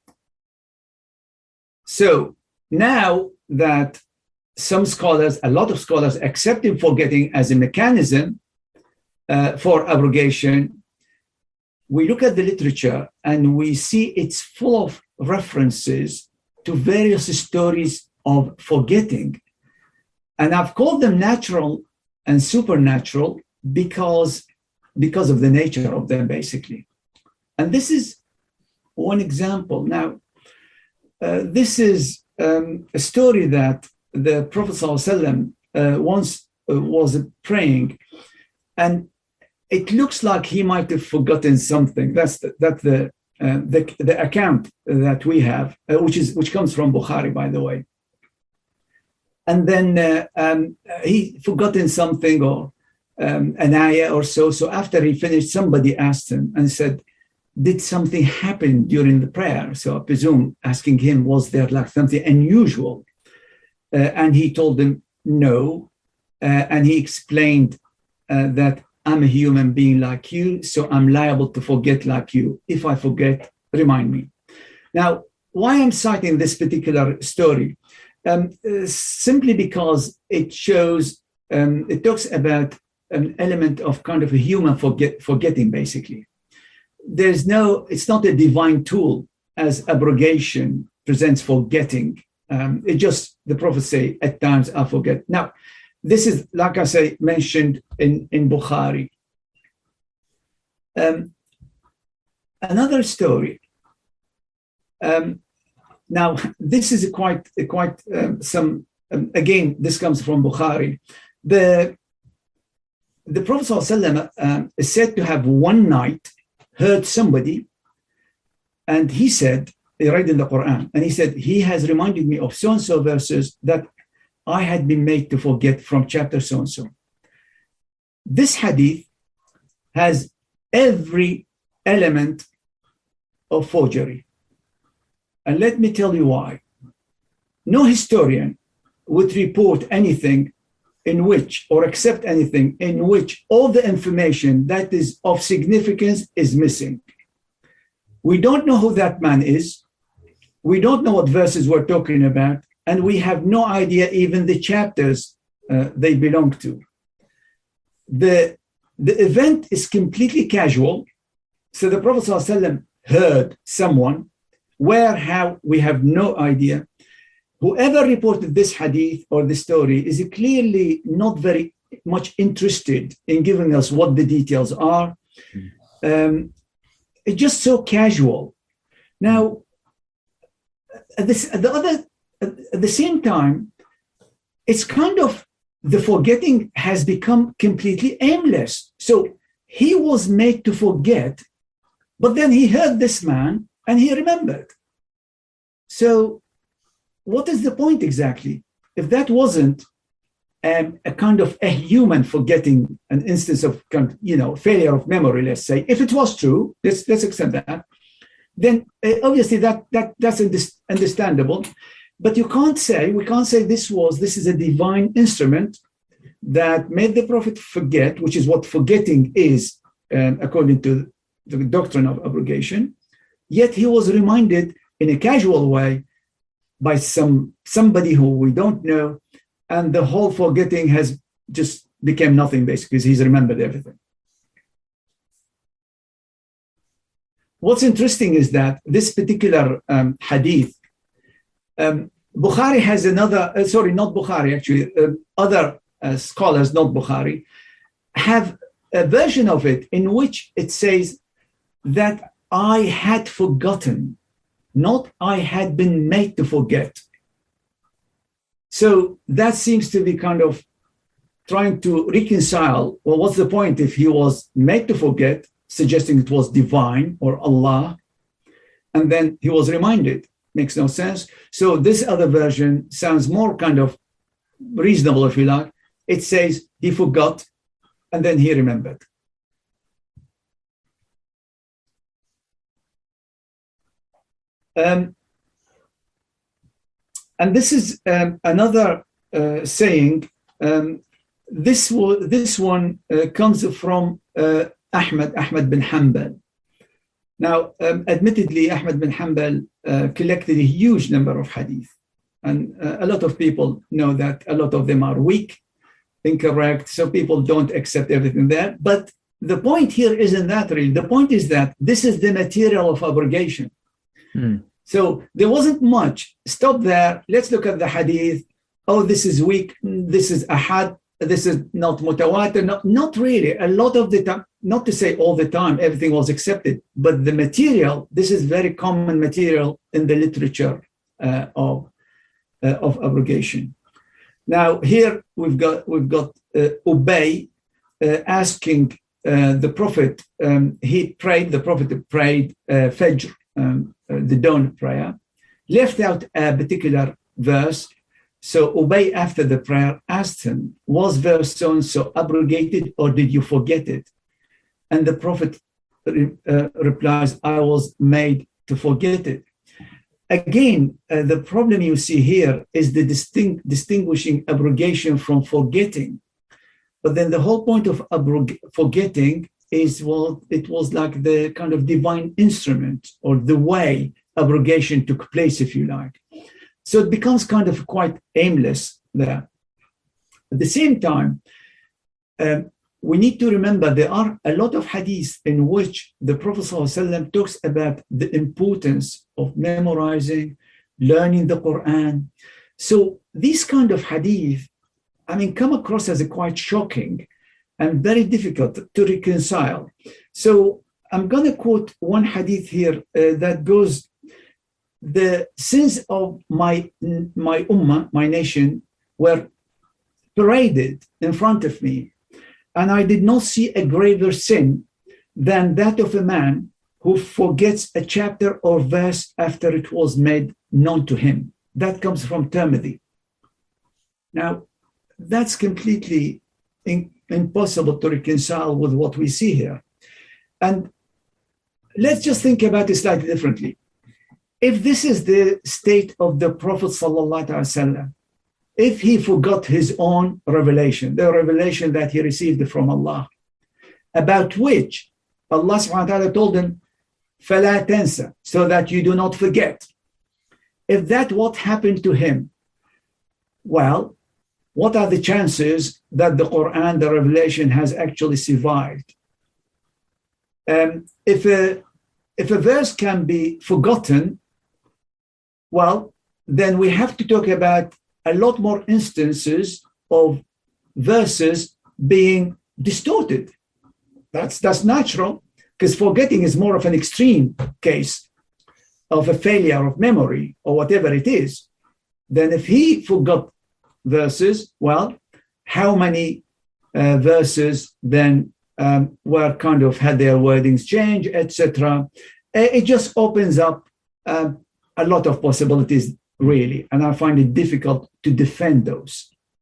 So now that some scholars, a lot of scholars accepting forgetting as a mechanism uh, for abrogation, we look at the literature and we see it's full of references to various stories of forgetting. And I've called them natural and supernatural because, because of the nature of them, basically. And this is one example. Now, uh, this is um, a story that the Prophet ﷺ, uh, once uh, was praying, and it looks like he might have forgotten something. That's the, that's the, uh, the, the account that we have, uh, which is which comes from Bukhari, by the way. And then uh, um, he forgotten something or um, an ayah or so. So after he finished, somebody asked him and said, did something happen during the prayer? So I presume asking him, was there like something unusual? Uh, and he told them, no. Uh, and he explained uh, that I'm a human being like you, so I'm liable to forget like you. If I forget, remind me. Now, why I'm citing this particular story? Um, uh, simply because it shows, um, it talks about an element of kind of a human forget, forgetting, basically. There's no, it's not a divine tool as abrogation presents forgetting. Um, it just, the prophets say, at times I forget. Now, this is, like I say, mentioned in, in Bukhari. Um, another story. Um, Now, this is a quite, a quite um, some, um, again, this comes from Bukhari. The, the Prophet ﷺ, um, is said to have one night heard somebody, and he said, he read in the Quran, and he said, he has reminded me of so-and-so verses that I had been made to forget from chapter so-and-so. This hadith has every element of forgery. And let me tell you why. No historian would report anything in which, or accept anything in which all the information that is of significance is missing. We don't know who that man is. We don't know what verses we're talking about. And we have no idea even the chapters uh, they belong to. The, the event is completely casual. So the Prophet ﷺ heard someone. Where, how, we have no idea. Whoever reported this hadith or the story is clearly not very much interested in giving us what the details are. Um, it's just so casual. Now, at, this, at the other, at the same time, it's kind of the forgetting has become completely aimless. So he was made to forget, but then he heard this man. And he remembered. So what is the point exactly? If that wasn't um, a kind of a human forgetting, an instance of, you know, failure of memory, let's say, if it was true, let's, let's accept that, then uh, obviously that, that that's understandable. But you can't say, we can't say this was, this is a divine instrument that made the Prophet forget, which is what forgetting is, um, according to the doctrine of abrogation. Yet he was reminded in a casual way by some somebody who we don't know, and the whole forgetting has just became nothing, basically, because he's remembered everything. What's interesting is that this particular um, hadith, um, Bukhari has another, uh, sorry, not Bukhari, actually, uh, other uh, scholars, not Bukhari, have a version of it in which it says that I had forgotten, not I had been made to forget. So that seems to be kind of trying to reconcile, well, what's the point if he was made to forget, suggesting it was divine or Allah, and then he was reminded? Makes no sense. So this other version sounds more kind of reasonable, if you like. It says he forgot, and then he remembered. Um, and this is um, another uh, saying. Um, this, w- this one uh, comes from uh, Ahmad, Ahmad bin Hanbal. Now, um, admittedly, Ahmad bin Hanbal uh, collected a huge number of hadith. And uh, a lot of people know that a lot of them are weak, incorrect, so people don't accept everything there. But the point here isn't that really. The point is that this is the material of abrogation. Hmm. So there wasn't much. Stop there. Let's look at the hadith. Oh, this is weak. This is ahad. This is not mutawatir. Not, not really. A lot of the time, not to say all the time, everything was accepted, but the material, this is very common material in the literature uh, of, uh, of abrogation. Now here we've got, we've got uh, Ubay uh, asking uh, the Prophet, um, he prayed, the Prophet prayed uh, Fajr, um, uh, the dawn prayer, left out a particular verse. So Ubay, after the prayer, asked him, was verse so-and-so abrogated or did you forget it? And the Prophet uh, replies, I was made to forget it. Again, uh, the problem you see here is the distinct, distinguishing abrogation from forgetting. But then the whole point of abrog- forgetting is, well, it was like the kind of divine instrument or the way abrogation took place, if you like. So it becomes kind of quite aimless there. At the same time, um, we need to remember there are a lot of hadiths in which the Prophet ﷺ talks about the importance of memorizing, learning the Quran. So these kind of hadith, I mean, come across as a quite shocking and very difficult to reconcile. So I'm going to quote one hadith here uh, that goes, the sins of my, my ummah, my nation, were paraded in front of me. And I did not see a graver sin than that of a man who forgets a chapter or verse after it was made known to him. That comes from Tirmidhi. Now, that's completely in, impossible to reconcile with what we see here. And let's just think about it slightly differently. If this is the state of the Prophet sallallahu alaihi wasallam, if he forgot his own revelation, the revelation that he received from Allah, about which Allah subhanahu wa ta'ala told him, فَلَا تَنْسَ, so that you do not forget. If that what happened to him, well, what are the chances that the Quran, the revelation, has actually survived? Um, if, a, if a verse can be forgotten, well, then we have to talk about a lot more instances of verses being distorted. That's, that's natural, because forgetting is more of an extreme case of a failure of memory or whatever it is. Then if he forgot verses, well, how many uh, verses then um, were kind of had their wordings changed, et cetera. It just opens up uh, a lot of possibilities, really, and I find it difficult to defend those.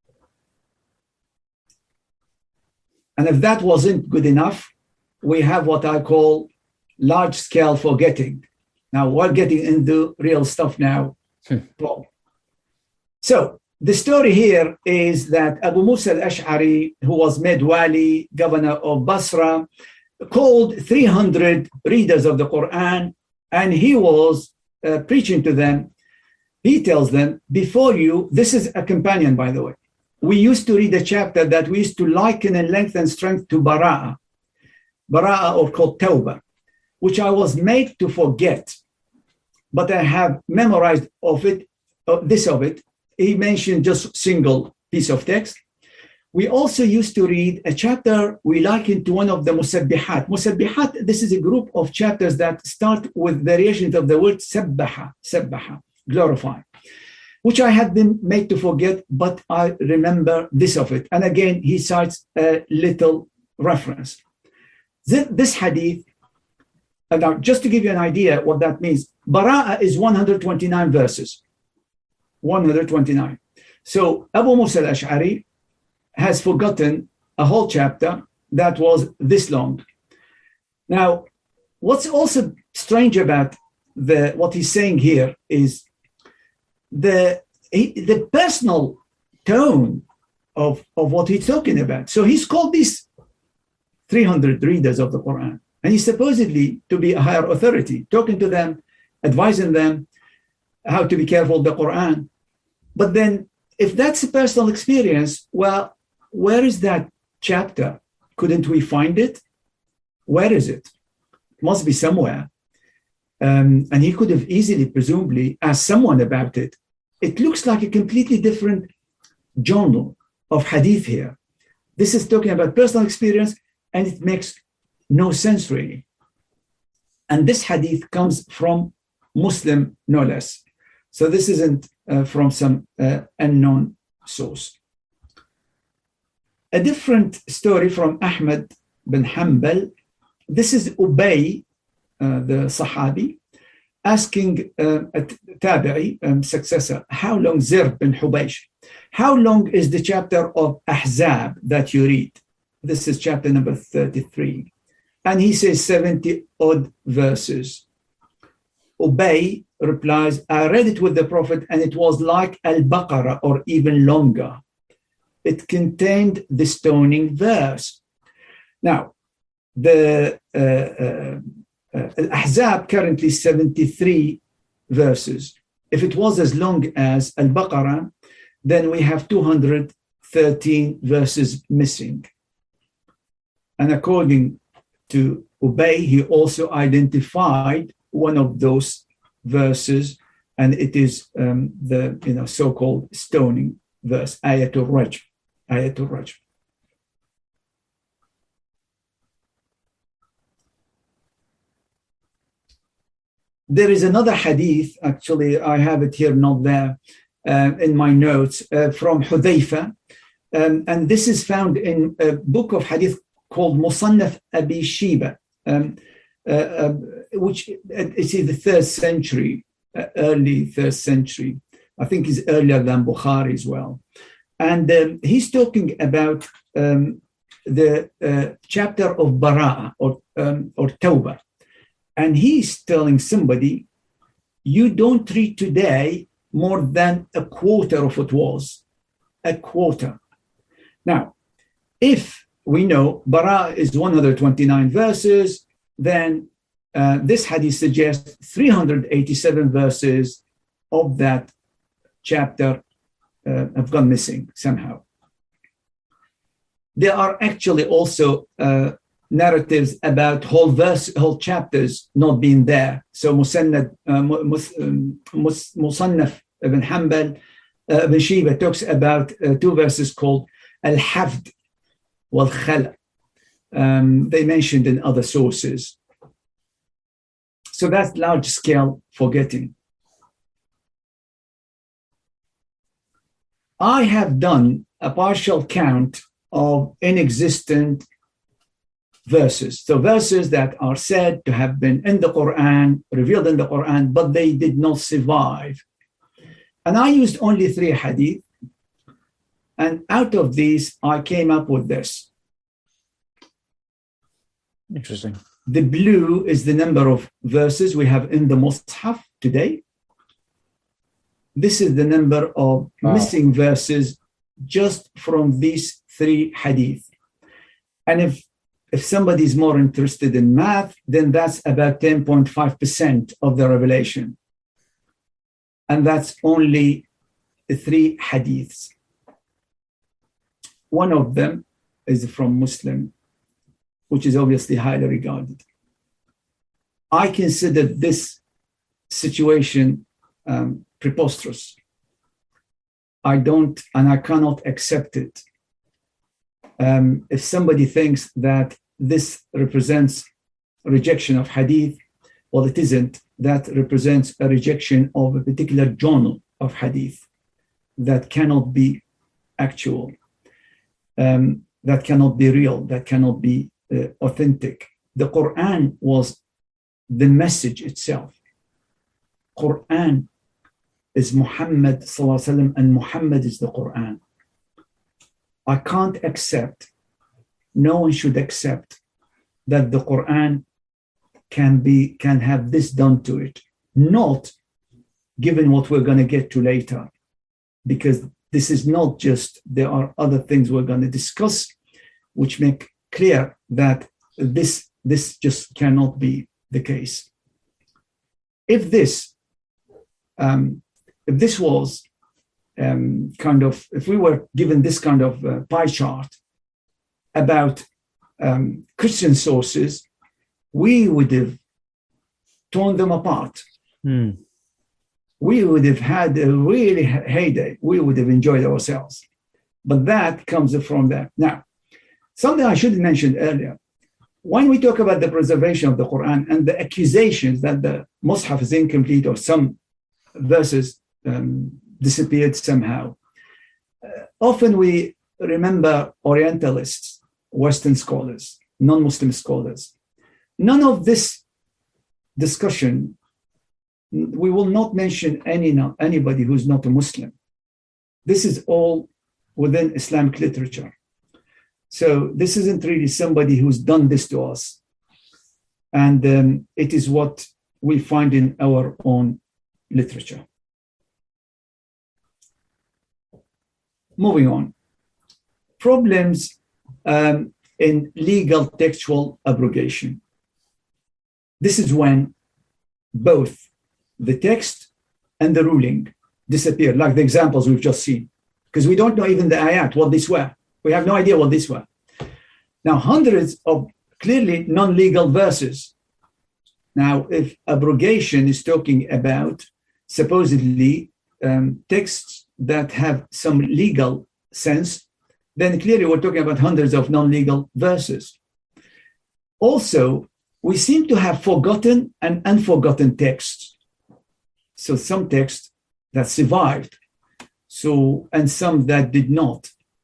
And if that wasn't good enough, we have what I call large-scale forgetting. Now, we're getting into real stuff now, Paul. So, the story here is that Abu Musa al-Ash'ari, who was made wali, governor of Basra, called three hundred readers of the Quran, and he was uh, preaching to them. He tells them, before you, this is a companion, by the way. We used to read a chapter that we used to liken in length and strength to Bara'ah, Bara'ah or called Tawbah, which I was made to forget, but I have memorized of it, uh, this of it. He mentioned just single piece of text. We also used to read a chapter we likened to one of the Musabbihat. Musabbihat, this is a group of chapters that start with variations of the word Sabbaha, Sabbaha, glorify, which I had been made to forget, but I remember this of it. And again, he cites a little reference. This, this hadith, and now just to give you an idea what that means, Bara'ah is one hundred twenty-nine verses. one hundred twenty-nine. So Abu Musa al-Ash'ari has forgotten a whole chapter that was this long. Now, what's also strange about the what he's saying here is the the personal tone of, of what he's talking about. So he's called these three hundred readers of the Quran, and he's supposedly to be a higher authority, talking to them, advising them how to be careful of the Quran. But then if that's a personal experience, well, where is that chapter? Couldn't we find it? Where is it? It must be somewhere. Um, and he could have easily, presumably, asked someone about it. It looks like a completely different journal of hadith here. This is talking about personal experience, and it makes no sense really. And this hadith comes from Muslim, no less. So this isn't uh, from some uh, unknown source. A different story from Ahmad bin Hanbal. This is Ubay, uh, the Sahabi, asking uh, a tabi'i, um, successor, how long, Zir bin Hubaysh, how long is the chapter of Ahzab that you read? This is chapter number thirty-three. And he says seventy odd verses. Ubay replies, I read it with the Prophet and it was like Al-Baqarah or even longer. It contained the stoning verse. Now, the uh, uh, uh, Al-Ahzab currently seventy-three verses. If it was as long as Al-Baqarah, then we have two hundred thirteen verses missing. And according to Ubay, he also identified one of those verses, and it is um, the you know so-called stoning verse, Ayatul Rajm, Ayatul Rajm. There is another hadith, actually I have it here, not there, uh, in my notes, uh, from Hudhayfa, um, and this is found in a book of hadith called Musannaf Abi Shiba, um, uh, uh, which is in the third century, uh, early third century. I think is earlier than Bukhari as well. And um, he's talking about um, the uh, chapter of Bara'ah or, um, or Tawbah. And he's telling somebody, you don't read today more than a quarter of what was, a quarter. Now, if we know Bara'ah is one hundred twenty-nine verses, then uh, this hadith suggests three hundred eighty-seven verses of that chapter uh, have gone missing somehow. There are actually also uh, narratives about whole verse, whole chapters not being there. So Musannad, uh, Musannaf ibn Hanbal, uh, ibn Shiba talks about uh, two verses called Al-Hafd wal-Khala. Um, they mentioned in other sources. So that's large-scale forgetting. I have done a partial count of inexistent verses. So verses that are said to have been in the Quran, revealed in the Quran, but they did not survive. And I used only three hadith. And out of these, I came up with this. Interesting. The blue is the number of verses we have in the Mus'haf today. This is the number of wow. missing verses just from these three hadith. And if, if somebody is more interested in math, then that's about ten point five percent of the revelation. And that's only the three hadiths. One of them is from Muslim, which is obviously highly regarded. I consider this situation um, preposterous. I don't, and I cannot accept it. Um, if somebody thinks that this represents a rejection of hadith, well, it isn't. That represents a rejection of a particular journal of hadith that cannot be actual, um, that cannot be real, that cannot be uh, authentic. The Quran was the message itself. Quran is Muhammad sallallahu alaihi wasallam, and Muhammad is the Quran. I can't accept, no one should accept that the Quran can be, can have this done to it. Not given what we're going to get to later, because this is not just, there are other things we're going to discuss which make clear that this, this just cannot be the case. If this, um, if this was um, kind of, if we were given this kind of uh, pie chart about um, Christian sources, we would have torn them apart. Hmm. We would have had a really heyday. We would have enjoyed ourselves. But that comes from that. Now, something I should have mentioned earlier. When we talk about the preservation of the Quran and the accusations that the Mus'haf is incomplete or some verses um, disappeared somehow, uh, often we remember Orientalists, Western scholars, non-Muslim scholars. None of this discussion, we will not mention any anybody who's not a Muslim. This is all within Islamic literature. So this isn't really somebody who's done this to us. And um, it is what we find in our own literature. Moving on. Problems um, in legal textual abrogation. This is when both the text and the ruling disappear, like the examples we've just seen, because we don't know even the ayat, what these were. We have no idea what these were. Now, hundreds of clearly non-legal verses. Now, if abrogation is talking about supposedly um, texts that have some legal sense, then clearly we're talking about hundreds of non-legal verses. Also, we seem to have forgotten and unforgotten texts. So some texts that survived, so and some that did not.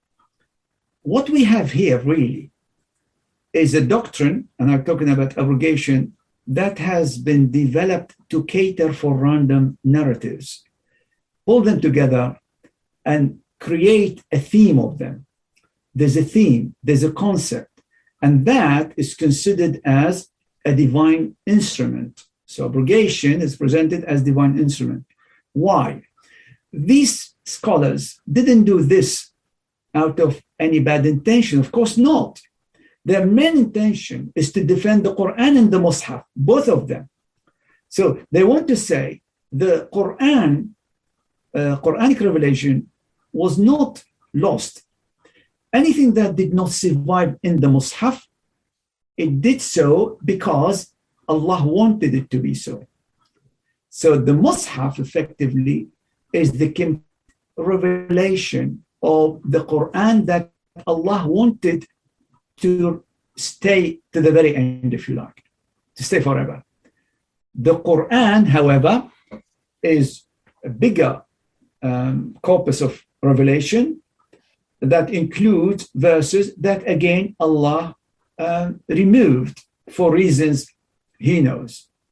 What we have here really is a doctrine, and I'm talking about abrogation, that has been developed to cater for random narratives, pull them together and create a theme of them. There's a theme, there's a concept, and that is considered as a divine instrument. So abrogation is presented as divine instrument. Why? These scholars didn't do this out of any bad intention. Of course not. Their main intention is to defend the Quran and the Mus'haf, both of them. So they want to say the Quran, uh, Quranic revelation was not lost. Anything that did not survive in the Mus'haf, it did so because Allah wanted it to be so. So the Mus'haf effectively is the revelation of the Quran that Allah wanted to stay to the very end, if you like, to stay forever. The Quran, however, is a bigger um, corpus of revelation that includes verses that, again, Allah uh, removed for reasons He knows.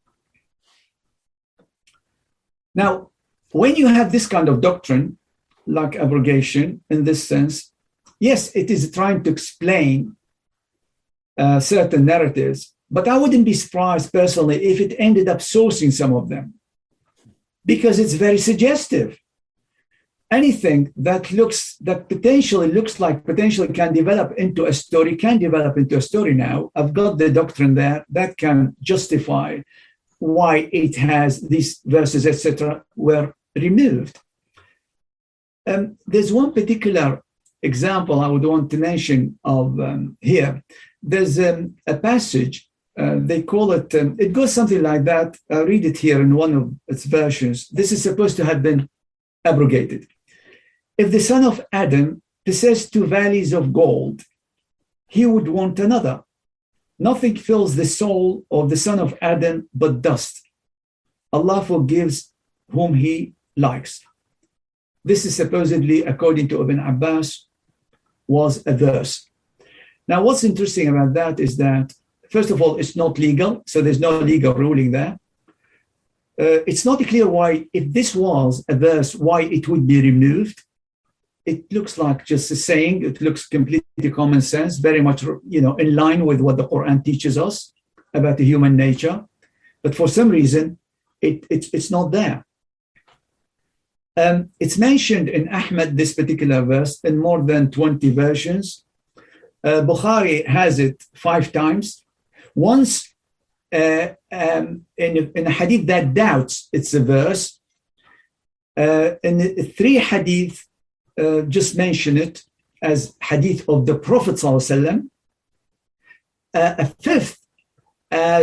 Now, when you have this kind of doctrine, like abrogation in this sense, yes, it is trying to explain uh, certain narratives, but I wouldn't be surprised personally if it ended up sourcing some of them, because it's very suggestive. Anything that looks, that potentially looks like potentially can develop into a story, can develop into a story now. I've got the doctrine there that can justify why it has these verses, et cetera, were removed. Um, there's one particular example I would want to mention of um, here. There's um, a passage, uh, they call it, um, it goes something like that. I'll read it here in one of its versions. This is supposed to have been abrogated. If the son of Adam possessed two valleys of gold, he would want another. Nothing fills the soul of the son of Adam but dust. Allah forgives whom he likes. This is supposedly, according to Ibn Abbas, was a verse. Now, what's interesting about that is that, first of all, it's not legal, so there's no legal ruling there. Uh, it's not clear why, if this was a verse, why it would be removed. It looks like just a saying. It looks completely common sense, very much, you know, in line with what the Quran teaches us about the human nature. But for some reason, it, it, it's not there. Um, it's mentioned in Ahmad, this particular verse, in more than twenty versions. Uh, Bukhari has it five times. Once uh, um, in, in a hadith that doubts it's a verse, uh, in three hadith uh, just mention it as hadith of the Prophet ﷺ, uh, a fifth as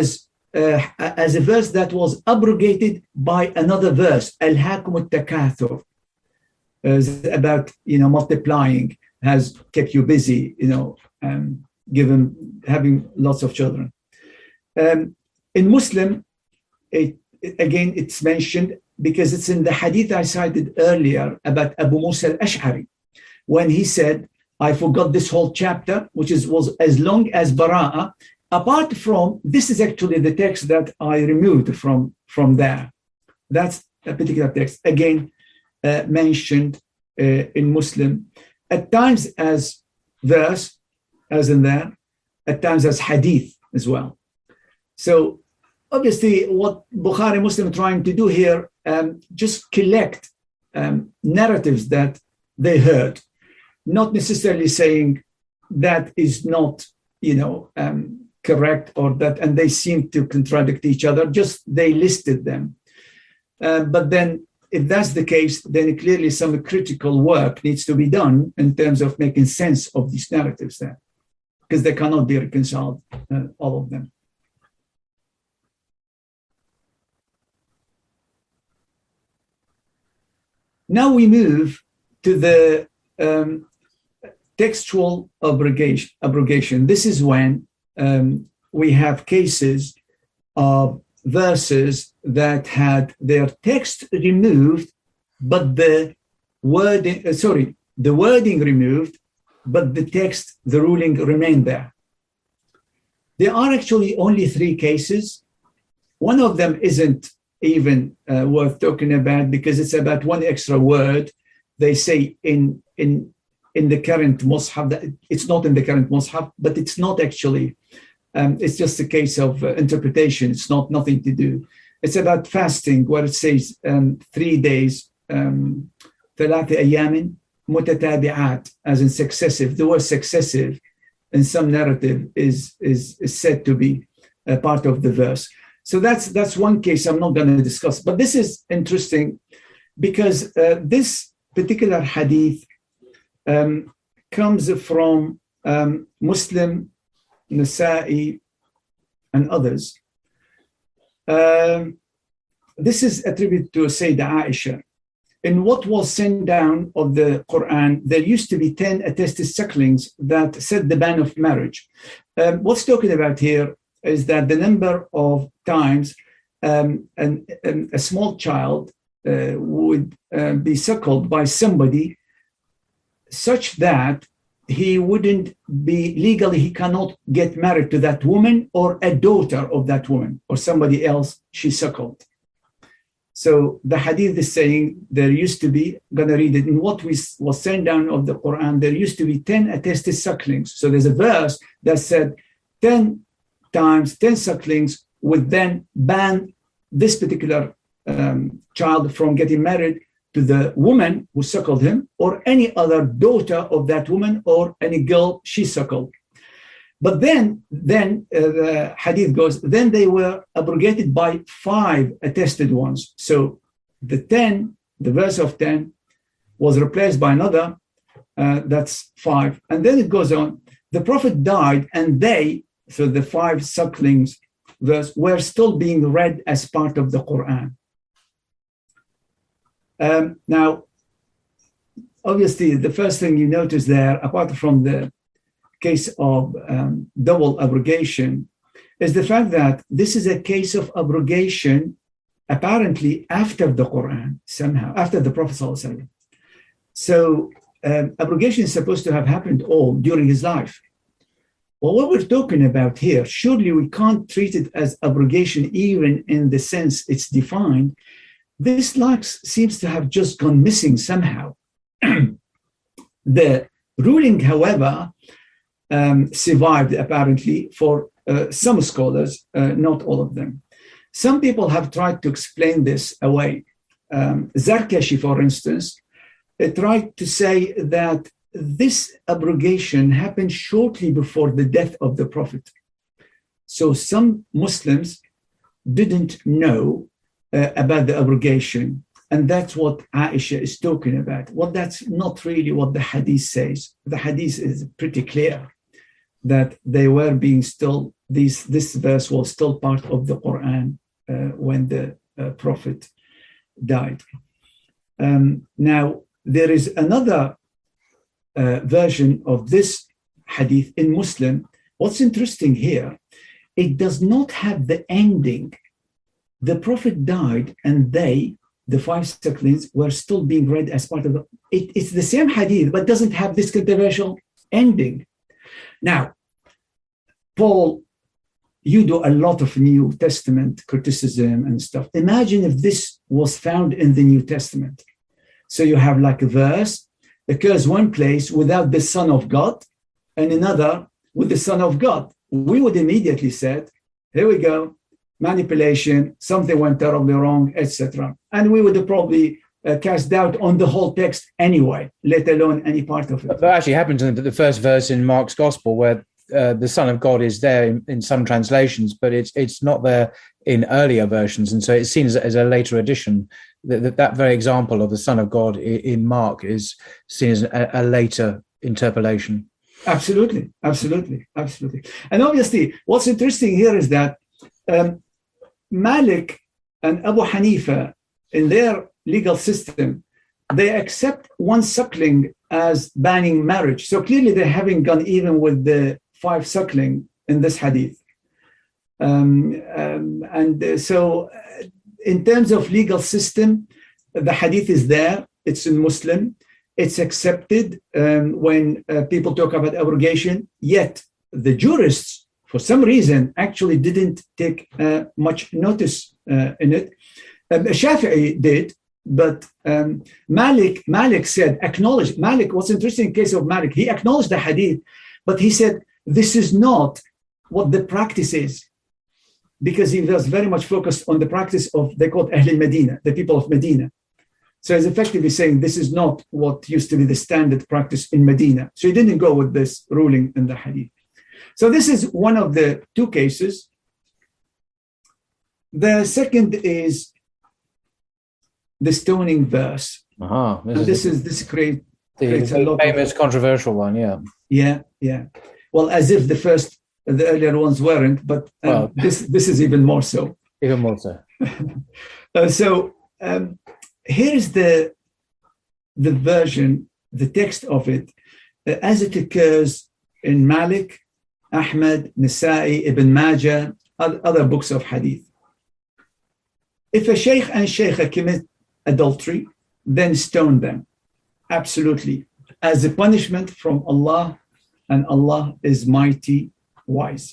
uh, as a verse that was abrogated by another verse, Al-Hakum al-Takathur, about, you know, multiplying has kept you busy, you know, um, given having lots of children. Um, in Muslim, it, it, again, it's mentioned because it's in the hadith I cited earlier about Abu Musa al-Ash'ari, when he said, I forgot this whole chapter, which is was as long as Bara'ah. Apart from, this is actually the text that I removed from, from there. That's a particular text, again, uh, mentioned uh, in Muslim, at times as verse, as in there, at times as hadith as well. So obviously what Bukhari Muslim are trying to do here, um, just collect um, narratives that they heard, not necessarily saying that is not, you know, um, correct or that, and they seem to contradict each other, just they listed them. Uh, but then if that's the case, then clearly some critical work needs to be done in terms of making sense of these narratives there, because they cannot be reconciled, uh, all of them. Now we move to the um, textual abrogation, abrogation. This is when um, we have cases of verses that had their text removed, but the wording, uh, sorry, the wording removed, but the text, the ruling remained there. There are actually only three cases. One of them isn't even uh, worth talking about because it's about one extra word. They say in in in the current Mus'haf, that it's not in the current Mus'haf, but it's not actually, um, it's just a case of uh, interpretation. It's not nothing to do. It's about fasting, where it says um, three days, um, ثلاث أيام متتابعات, as in successive. The word successive in some narrative is, is, is said to be a part of the verse. So that's that's one case I'm not going to discuss. But this is interesting because uh, this particular hadith um, comes from um, Muslim, Nasa'i, and others. Um, this is attributed to Sayyidah Aisha. In what was sent down of the Quran, there used to be ten attested sucklings that set the ban of marriage. Um, what's talking about here is that the number of times um, an, an, a small child uh, would uh, be suckled by somebody such that he wouldn't be legally, he cannot get married to that woman or a daughter of that woman or somebody else she suckled. So the hadith is saying there used to be, I'm going to read it, in what we, was sent down of the Quran, there used to be ten attested sucklings. So there's a verse that said ten times, ten sucklings would then ban this particular um, child from getting married to the woman who suckled him or any other daughter of that woman or any girl she suckled. But then, then uh, the hadith goes, then they were abrogated by five attested ones. So the ten, the verse of ten was replaced by another, uh, that's five. And then it goes on, the Prophet died and they, so the five sucklings verse, were still being read as part of the Quran. Um, now, obviously, the first thing you notice there, apart from the case of um, double abrogation, is the fact that this is a case of abrogation apparently after the Quran, somehow, after the Prophet ﷺ. So um, abrogation is supposed to have happened all during his life. Well, what we're talking about here, surely we can't treat it as abrogation even in the sense it's defined. This like seems to have just gone missing somehow. The ruling, however, um, survived apparently for uh, some scholars, uh, not all of them. Some people have tried to explain this away. Um, Zarkashi, for instance, uh, tried to say that this abrogation happened shortly before the death of the Prophet. So some Muslims didn't know uh, about the abrogation, and that's what Aisha is talking about. Well, that's not really what the hadith says. The hadith is pretty clear that they were being still these, this verse was still part of the Quran uh, when the uh, Prophet died. Um, now, there is another uh, version of this hadith in Muslim. What's interesting here, it does not have the ending. The Prophet died and they, the five sucklings, were still being read as part of the, it, it's the same hadith, but doesn't have this controversial ending. Now, Paul, you do a lot of New Testament criticism and stuff. Imagine if this was found in the New Testament. So you have like a verse occurs one place without the Son of God and another with the Son of God. We would immediately say, here we go, manipulation, something went terribly wrong, et cetera. And we would probably uh, cast doubt on the whole text anyway, let alone any part of it. That actually happens in the first verse in Mark's Gospel, where uh, the Son of God is there in, in some translations, but it's it's not there in earlier versions, and so it's seen as, as a later addition. That, that very example of the Son of God in, in Mark is seen as a, a later interpolation. Absolutely, absolutely, absolutely. And obviously, what's interesting here is that um, Malik and Abu Hanifa, in their legal system, they accept one suckling as banning marriage. So clearly they haven't gone even with the five suckling in this hadith. Um, um, and uh, so uh, in terms of legal system, the hadith is there. It's in Muslim. It's accepted um, when uh, people talk about abrogation. Yet the jurists, for some reason, actually didn't take uh, much notice uh, in it. Um, Shafi'i did, but um, Malik, Malik said, acknowledge, Malik, what's interesting in the case of Malik, he acknowledged the hadith, but he said, this is not what the practice is, because he was very much focused on the practice of, they called Ahl al-Medina, the people of Medina. So he's effectively saying this is not what used to be the standard practice in Medina. So he didn't go with this ruling in the hadith. So this is one of the two cases. The second is the stoning verse. Uh-huh. This, and this is is this create, the creates a lot famous of, controversial one, yeah. Yeah, yeah. Well, as if the first, the earlier ones weren't, but um, well, this this is even more so. Even more so. uh, so um, here's the the version, the text of it, uh, as it occurs in Malik, Ahmad, Nasa'i, Ibn Majah, other books of hadith. If a sheikh and sheikha commit adultery, then stone them. Absolutely. As a punishment from Allah, and Allah is mighty wise.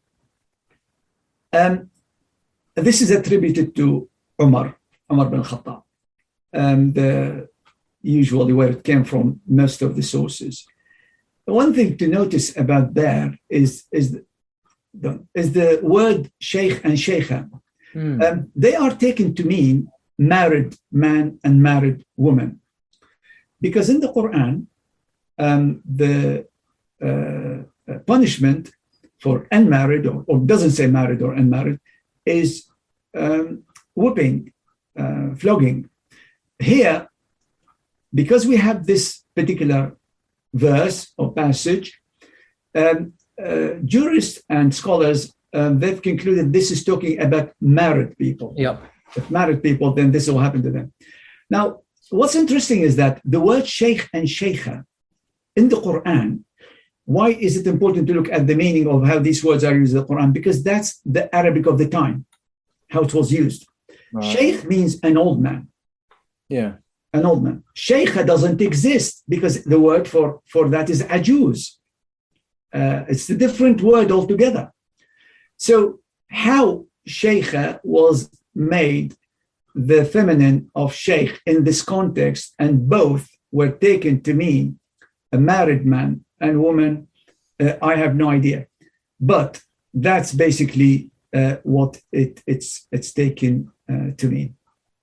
Um, this is attributed to Umar, Umar bin Khattab, and uh, usually where it came from, most of the sources. One thing to notice about there is, is, the, is the word sheikh and sheikha. Mm. Um, they are taken to mean married man and married woman. Because in the Quran, um, the uh, punishment for unmarried, or, or doesn't say married or unmarried, is um, whipping, uh, flogging. Here, because we have this particular verse or passage, um, uh, jurists and scholars, um, they've concluded this is talking about married people. Yep. If married people, then this will happen to them. Now, what's interesting is that the word sheikh and sheikha in the Quran, why is it important to look at the meaning of how these words are used in the Quran? Because that's the Arabic of the time, how it was used. Right. Sheikh means an old man. Yeah. An old man. Sheikha doesn't exist because the word for, for that is ajuz. Uh, it's a different word altogether. So how sheikha was made the feminine of sheikh in this context, and both were taken to mean a married man and woman, uh, I have no idea. But that's basically uh, what it, it's, it's taken uh, to mean.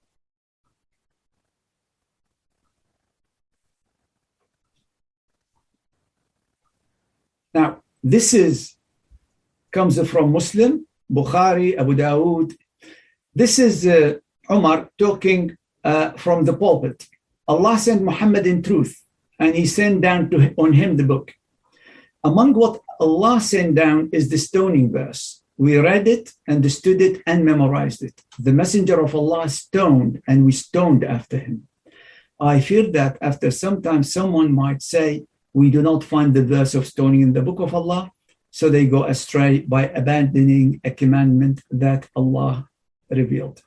Now, this is comes from Muslim, Bukhari, Abu Dawood. This is uh, Umar talking uh, from the pulpit. Allah sent Muhammad in truth, and he sent down to on him the book. among what Allah sent down is the stoning verse. We read it, understood it, and memorized it. The messenger of Allah stoned, and we stoned after him. I fear that after some time, someone might say, we do not find the verse of stoning in the book of Allah, so they go astray by abandoning a commandment that Allah revealed.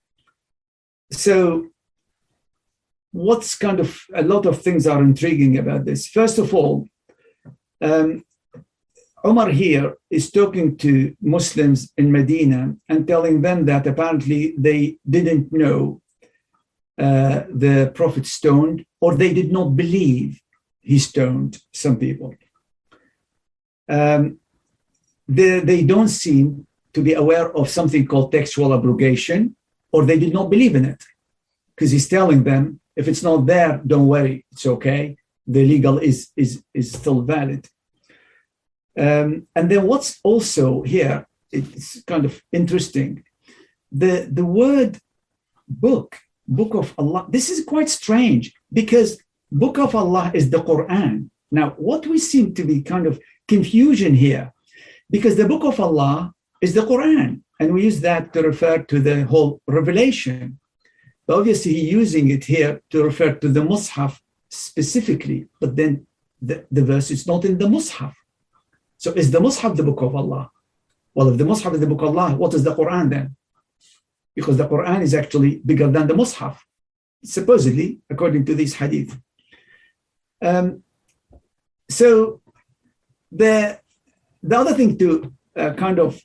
So, what's kind of, a lot of things are intriguing about this. First of all, um, Umar here is talking to Muslims in Medina and telling them that apparently they didn't know uh, the Prophet stoned, or they did not believe he stoned some people. Um, they, they don't seem to be aware of something called textual abrogation, or they did not believe in it, because he's telling them, if it's not there, don't worry, it's okay. The legal is, is, is still valid. Um, and then what's also here, it's kind of interesting. The, the word book, book of Allah, this is quite strange, because book of Allah is the Quran. Now, what we seem to be kind of confusion here, because the book of Allah is the Quran, and we use that to refer to the whole revelation. But obviously, he's using it here to refer to the Mus'haf specifically, but then the, the verse is not in the Mus'haf. So is the Mus'haf the book of Allah? Well, if the Mus'haf is the book of Allah, what is the Quran then? Because the Quran is actually bigger than the Mus'haf, supposedly, according to these hadith. Um, so the, the other thing to uh, kind of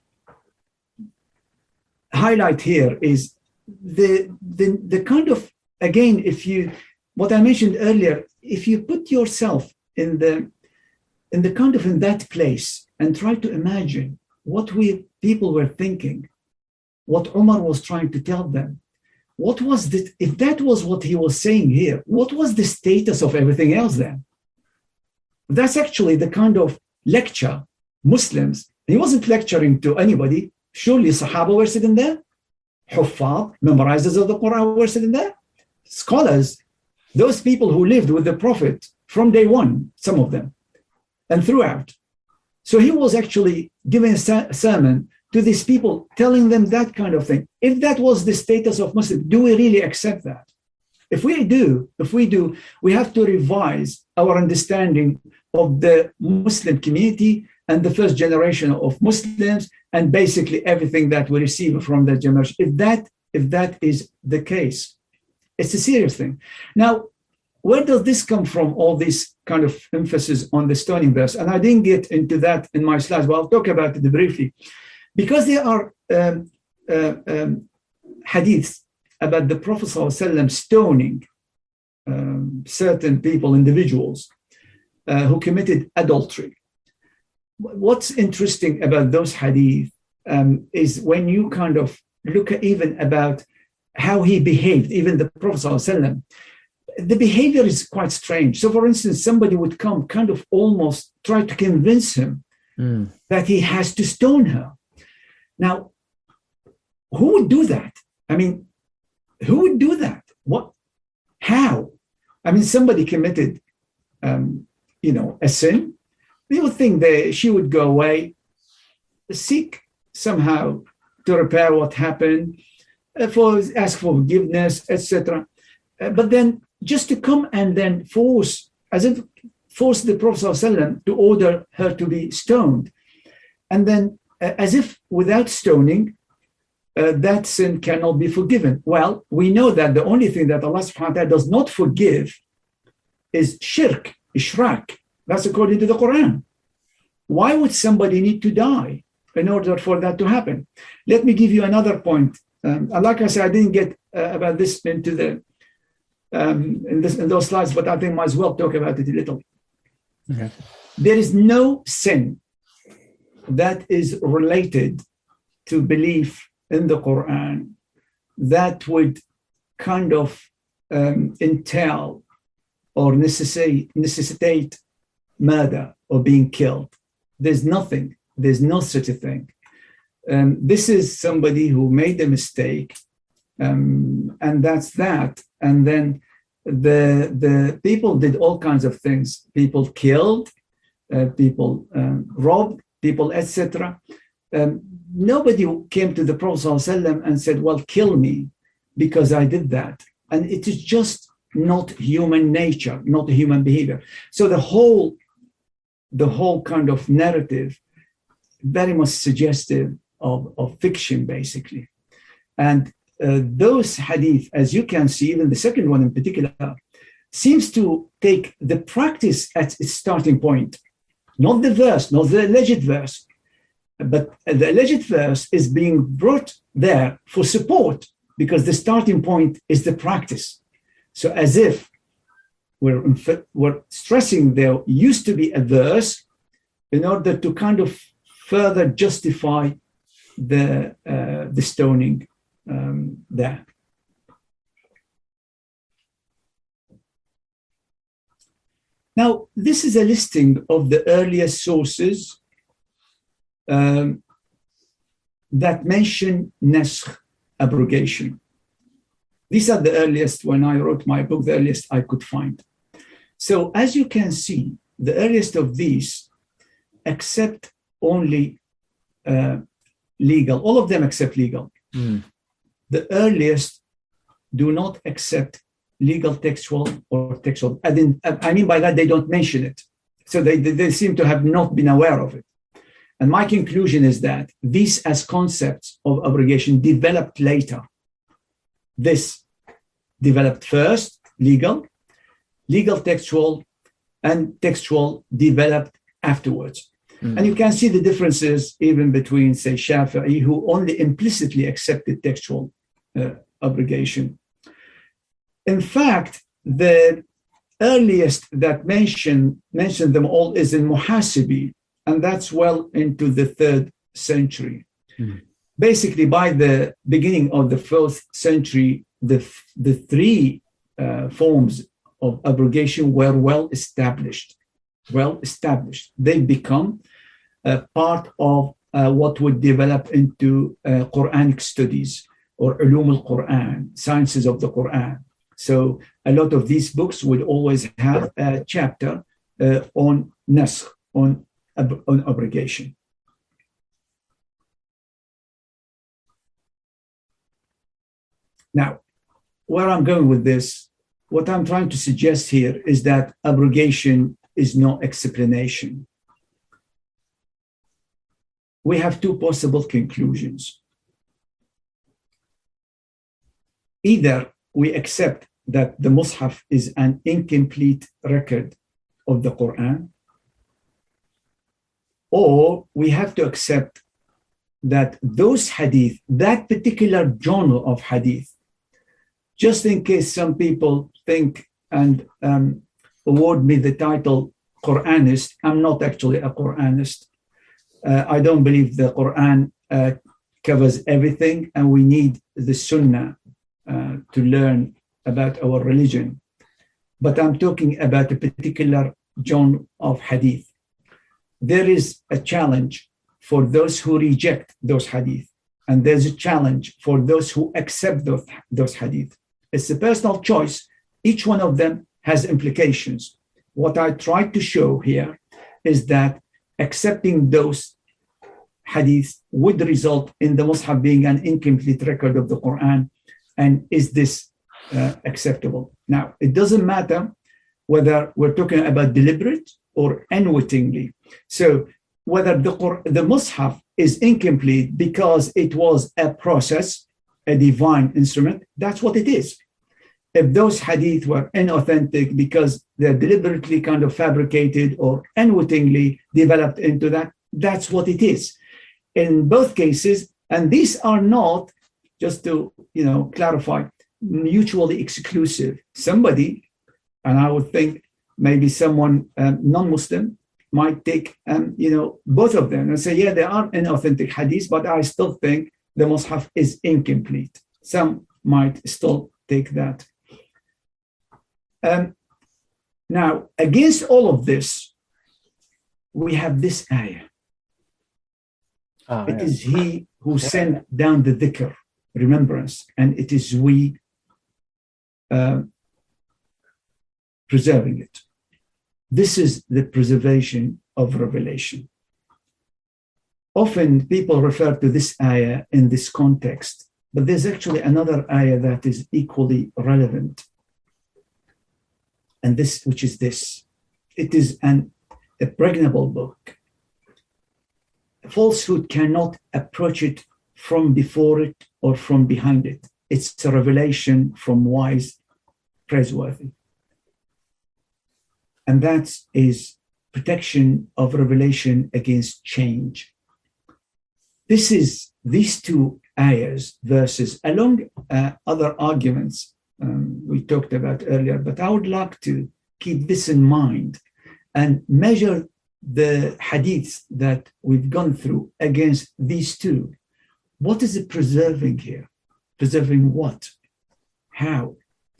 highlight here is the, the, the kind of, again, if you, what I mentioned earlier, if you put yourself in the in the kind of in that place and try to imagine what we people were thinking, what Umar was trying to tell them, what was the, if that was what he was saying here, what was the status of everything else then? That's actually the kind of lecture Muslims, he wasn't lecturing to anybody, surely Sahaba were sitting there, Huffaz, memorizers of the Quran were sitting there, scholars, those people who lived with the Prophet from day one, some of them, and throughout. So he was actually giving a sermon to these people, telling them that kind of thing. If that was the status of Muslim, do we really accept that? If we do, if we do, we have to revise our understanding of the Muslim community and the first generation of Muslims, and basically everything that we receive from that generation. If that, if that is the case, it's a serious thing. Now, where does this come from, all this kind of emphasis on the stoning verse? And I didn't get into that in my slides, but I'll talk about it briefly. Because there are um, uh, um, hadiths about the Prophet ﷺ stoning um, certain people, individuals, uh, who committed adultery. What's interesting about those hadith um, is when you kind of look at even about how he behaved, even the Prophet ﷺ, the behavior is quite strange. So, for instance, somebody would come, kind of almost try to convince him mm. that he has to stone her. Now, who would do that? I mean, who would do that? What? How? I mean, somebody committed, um, you know, a sin. You would think that she would go away, seek somehow to repair what happened, uh, for ask for forgiveness, et cetera. Uh, but then, just to come and then force, as if force the Prophet ﷺ to order her to be stoned. And then uh, as if without stoning, uh, that sin cannot be forgiven. Well, we know that the only thing that Allah subhanahu wa ta'ala does not forgive is shirk, ishrak. That's according to the Quran. Why would somebody need to die in order for that to happen? Let me give you another point. Um, like I said, I didn't get uh, about this into the Um, in, this, in those slides, but I think I might as well talk about it a little. Okay. There is no sin that is related to belief in the Quran that would kind of um, entail or necessitate, necessitate murder or being killed. There's nothing. There's no such a thing. Um, this is somebody who made a mistake, um, and that's that. And then the the people did all kinds of things. People killed, uh, people um, robbed, people, et cetera. Um, nobody came to the Prophet ﷺ and said, well, kill me because I did that. And it is just not human nature, not human behavior. So the whole, the whole kind of narrative, very much suggestive of, of fiction, basically. And uh, those hadith, as you can see, even the second one in particular, seems to take the practice at its starting point, not the verse, not the alleged verse, but the alleged verse is being brought there for support because the starting point is the practice. So as if we're, we're stressing there used to be a verse in order to kind of further justify the, uh, the stoning um, there. Now, this is a listing of the earliest sources um, that mention naskh, abrogation. These are the earliest, when I wrote my book, the earliest I could find. So as you can see, the earliest of these accept only uh, legal, all of them accept legal. Mm. The earliest do not accept legal textual or textual. I, didn't, I mean by that, they don't mention it. So they, they seem to have not been aware of it. And my conclusion is that these as concepts of abrogation developed later. This developed first, legal, legal textual, and textual developed afterwards. Mm. And you can see the differences even between, say, Shafi'i, who only implicitly accepted textual uh, abrogation. In fact, the earliest that mention, mentioned them all is in Muhasibi, and that's well into the third century. Mm. Basically, by the beginning of the fourth century, the, the three uh, forms of abrogation were well established. Well established. They become a part of uh, what would develop into uh, Quranic studies or ulum al-Quran, sciences of the Quran. So a lot of these books would always have a chapter uh, on naskh, on, ab- on abrogation. Now, where I'm going with this, what I'm trying to suggest here is that abrogation is no explanation. We have two possible conclusions. Either we accept that the Mus'haf is an incomplete record of the Quran, or we have to accept that those hadith, that particular genre of hadith, just in case some people think and um, award me the title Quranist, I'm not actually a Quranist. Uh, I don't believe the Quran uh, covers everything, and we need the Sunnah uh, to learn about our religion. But I'm talking about a particular genre of hadith. There is a challenge for those who reject those hadith, and there's a challenge for those who accept those, those hadith. It's a personal choice. Each one of them has implications. What I tried to show here is that accepting those hadiths would result in the Mus'haf being an incomplete record of the Quran. And is this uh, acceptable? Now, it doesn't matter whether we're talking about deliberate or unwittingly. So whether the, the Mus'haf is incomplete because it was a process, a divine instrument, that's what it is. If those hadith were inauthentic because they're deliberately kind of fabricated or unwittingly developed into that, that's what it is. In both cases, and these are not, just to you know clarify, mutually exclusive. Somebody, and I would think maybe someone um, non-Muslim might take um, you know both of them and say, yeah, there are inauthentic hadiths, but I still think the Mus'haf is incomplete. Some might still take that. Um, now, against all of this, we have this ayah. Oh, it yeah. is he who yeah. sent down the dhikr, remembrance, and it is we uh, preserving it. This is the preservation of revelation. Often people refer to this ayah in this context, but there's actually another ayah that is equally relevant. And this, which is this, it is an impregnable book. Falsehood cannot approach it from before it or from behind it. It's a revelation from wise, praiseworthy. And that is protection of revelation against change. This is these two ayahs, verses, along uh, other arguments um, we talked about earlier, but I would like to keep this in mind and measure the hadiths that we've gone through against these two. What is it preserving here? Preserving what? How?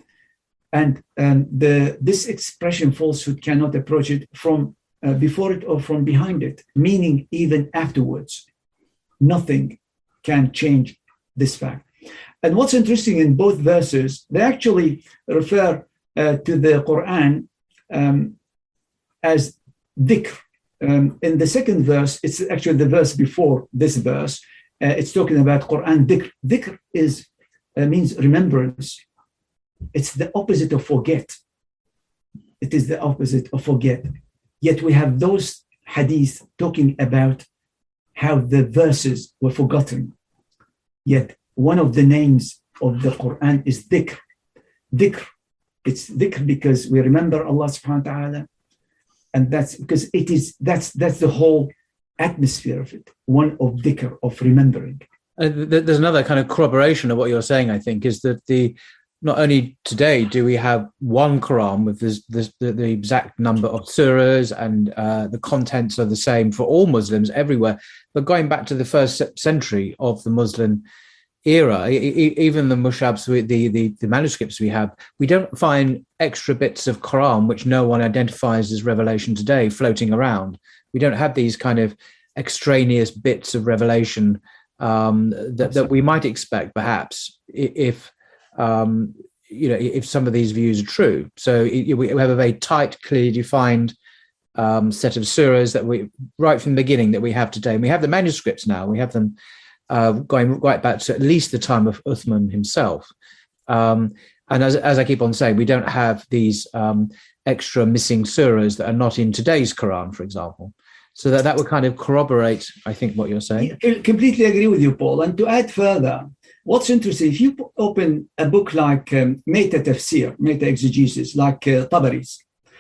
And um, the this expression, falsehood cannot approach it from uh, before it or from behind it, meaning even afterwards. Nothing can change this fact. And what's interesting in both verses, they actually refer uh, to the Quran um, as dhikr. Um, in the second verse, it's actually the verse before this verse, uh, it's talking about Quran dhikr. Dhikr is, uh, means remembrance. It's the opposite of forget. It is the opposite of forget. Yet we have those hadiths talking about how the verses were forgotten. Yet one of the names of the Quran is dhikr. Dhikr. It's dhikr because we remember Allah subhanahu wa ta'ala. And that's because it is, that's, that's the whole atmosphere of it. One of dhikr, of remembering. Uh, there's another kind of corroboration of what you're saying, I think, is that the not only today do we have one Quran with this, this, the, the exact number of surahs and uh, the contents are the same for all Muslims everywhere, but going back to the first century of the Muslim era, even the mushabs, the, the, the manuscripts we have, we don't find extra bits of Quran which no one identifies as revelation today floating around. We don't have these kind of extraneous bits of revelation um, that, that we might expect, perhaps, if um, you know, if some of these views are true. So we have a very tight, clearly defined um, set of surahs that we, right from the beginning, that we have today. And we have the manuscripts now. We have them uh, going right back to at least the time of Uthman himself. Um, and as, as I keep on saying, we don't have these um, extra missing surahs that are not in today's Quran, for example. So that, that would kind of corroborate, I think, what you're saying. I completely agree with you, Paul. And to add further, what's interesting, if you open a book like um, Meta Tafsir, Meta Exegesis, like uh, Tabari's,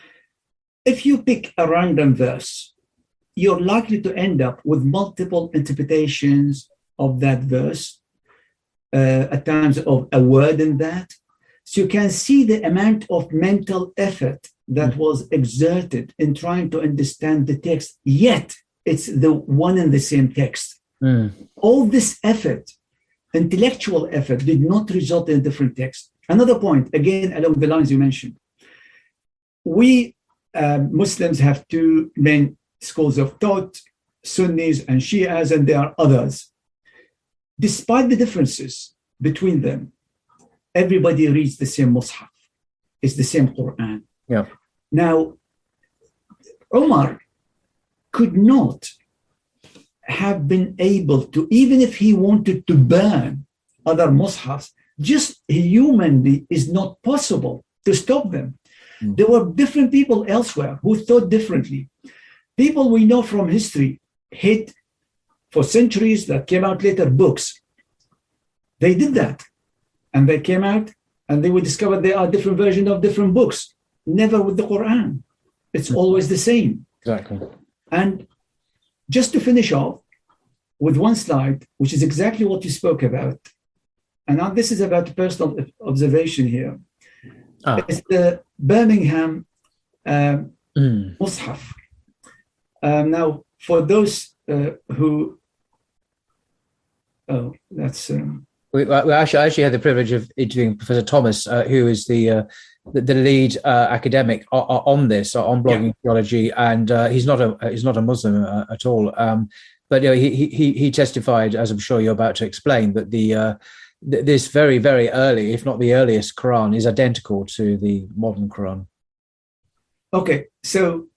if you pick a random verse, you're likely to end up with multiple interpretations of that verse, uh, at times of a word in that. So you can see the amount of mental effort that mm. was exerted in trying to understand the text, yet it's the one and the same text. Mm. All this effort, intellectual effort, did not result in a different text. Another point, again, along the lines you mentioned, we uh, Muslims have two main schools of thought, Sunnis and Shias, and there are others. Despite the differences between them, everybody reads the same Mus'haf. It's the same Quran. Yeah. Now, Umar could not have been able to, even if he wanted to burn other Mus'hafs, just humanly is not possible to stop them. Mm. There were different people elsewhere who thought differently. People we know from history hid for centuries, that came out later, books. They did that. And they came out and they would discover there are different versions of different books. Never with the Quran. It's always the same. Exactly. And just to finish off with one slide, which is exactly what you spoke about. And now this is about personal observation here. Ah. It's the Birmingham um, mm. Mus'haf. Um, now, for those uh, who, oh, that's... Um, we, we actually, I actually had the privilege of interviewing Professor Thomas, uh, who is the uh, the, the lead uh, academic on, on this, on blogging yeah. theology, and uh, he's not a he's not a Muslim uh, at all. Um, but you know, he he he testified, as I'm sure you're about to explain, that the uh, th- this very very early, if not the earliest, Quran is identical to the modern Quran. Okay, so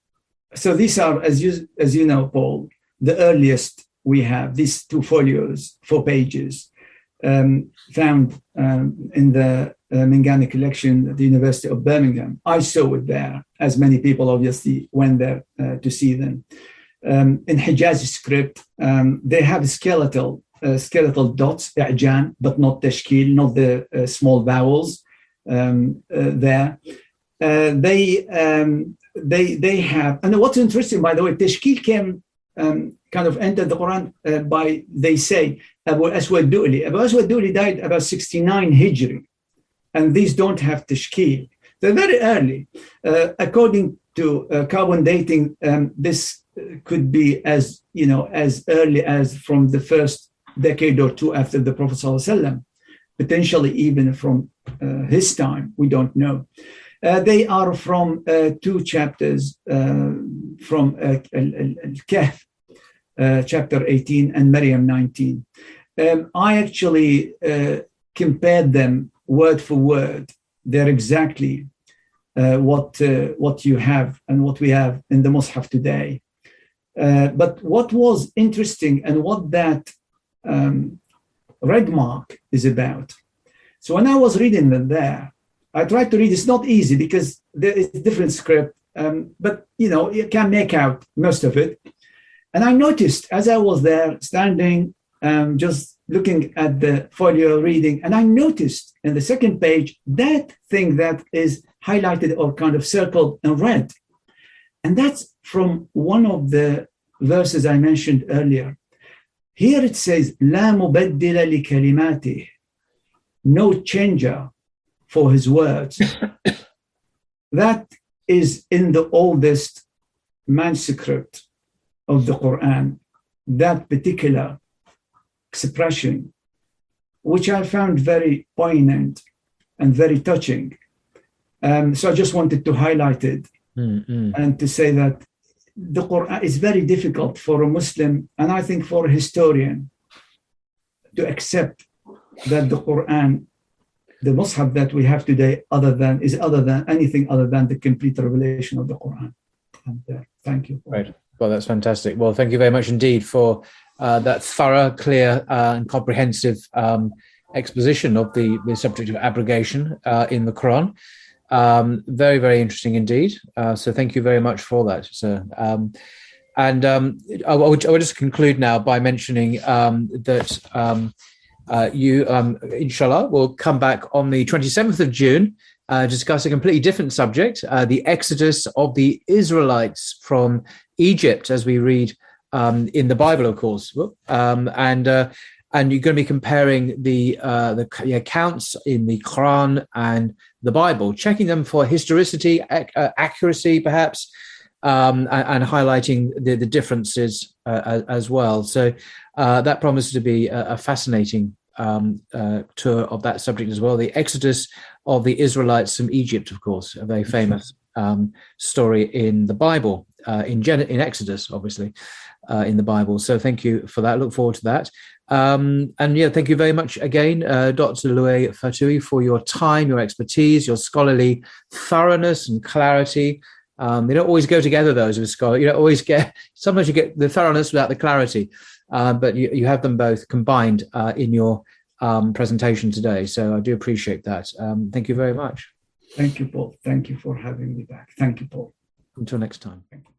so these are, as you as you know, Paul, the earliest we have. These two folios, four pages, um, found um, in the uh, Mingani collection at the University of Birmingham. I saw it there, as many people obviously went there uh, to see them. Um, in Hijazi script, um, they have skeletal uh, skeletal dots, i'jan, but not tashkil, not the uh, small vowels um, uh, there. Uh, they um, they they have, and what's interesting, by the way, tashkil came um, kind of entered the Quran uh, by, they say, Abu Aswad Du'li. Abu Aswad Du'li died about sixty-nine Hijri, and these don't have tashkil. They're very early. Uh, according to uh, carbon dating, um, this could be as, you know, as early as from the first decade or two after the Prophet ﷺ, potentially even from uh, his time. We don't know. Uh, they are from uh, two chapters uh, from uh, Al-Kahf, uh, chapter eighteen, and Maryam nineteen. Um, I actually uh, compared them word for word. They're exactly uh, what uh, what you have and what we have in the Mus'haf today. Uh, but what was interesting and what that um, red mark is about. So when I was reading them there, I tried to read. It's not easy because there is different script, um, but you know, you can make out most of it. And I noticed as I was there standing, um, just looking at the folio reading, and I noticed in the second page that thing that is highlighted or kind of circled in red. And that's from one of the verses I mentioned earlier. Here it says, "La mubaddila li kalimatih," no changer for his words. That is in the oldest manuscript of the Quran, that particular expression, which I found very poignant and very touching. Um, so I just wanted to highlight it. Mm-hmm. And to say that the Quran is very difficult for a Muslim, and I think for a historian, to accept that the Quran, the Mus'haf that we have today, other than is other than anything other than the complete revelation of the Quran. And uh, thank you. Right. Well, that's fantastic. Well, thank you very much indeed for uh, that thorough, clear, uh, and comprehensive um, exposition of the, the subject of abrogation uh, in the Quran. Um, very, very interesting indeed. Uh, so thank you very much for that, sir. Um, and um, I, I, would, I would just conclude now by mentioning um, that um, uh, you, um, inshallah, will come back on the twenty-seventh of June, uh, discuss a completely different subject, uh, the exodus of the Israelites from Egypt, as we read um, in the Bible, of course. Um, and uh, and you're going to be comparing the, uh, the the accounts in the Quran and the Bible, checking them for historicity, ac- uh, accuracy, perhaps, um, and, and highlighting the, the differences uh, as, as well. So uh, that promises to be a, a fascinating um, uh, tour of that subject as well. The exodus of the Israelites from Egypt, of course, a very famous um, story in the Bible, uh, in, Gen- in Exodus, obviously, uh, in the Bible. So thank you for that. Look forward to that. Um, and yeah, thank you very much again, uh, Doctor Louay Fatoohi, for your time, your expertise, your scholarly thoroughness and clarity. Um, they don't always go together, those with scholar. You don't always get, sometimes you get the thoroughness without the clarity, uh, but you, you have them both combined uh, in your um, presentation today. So I do appreciate that. Um, thank you very much. Thank you, Paul. Thank you for having me back. Thank you, Paul. Until next time. Thank you.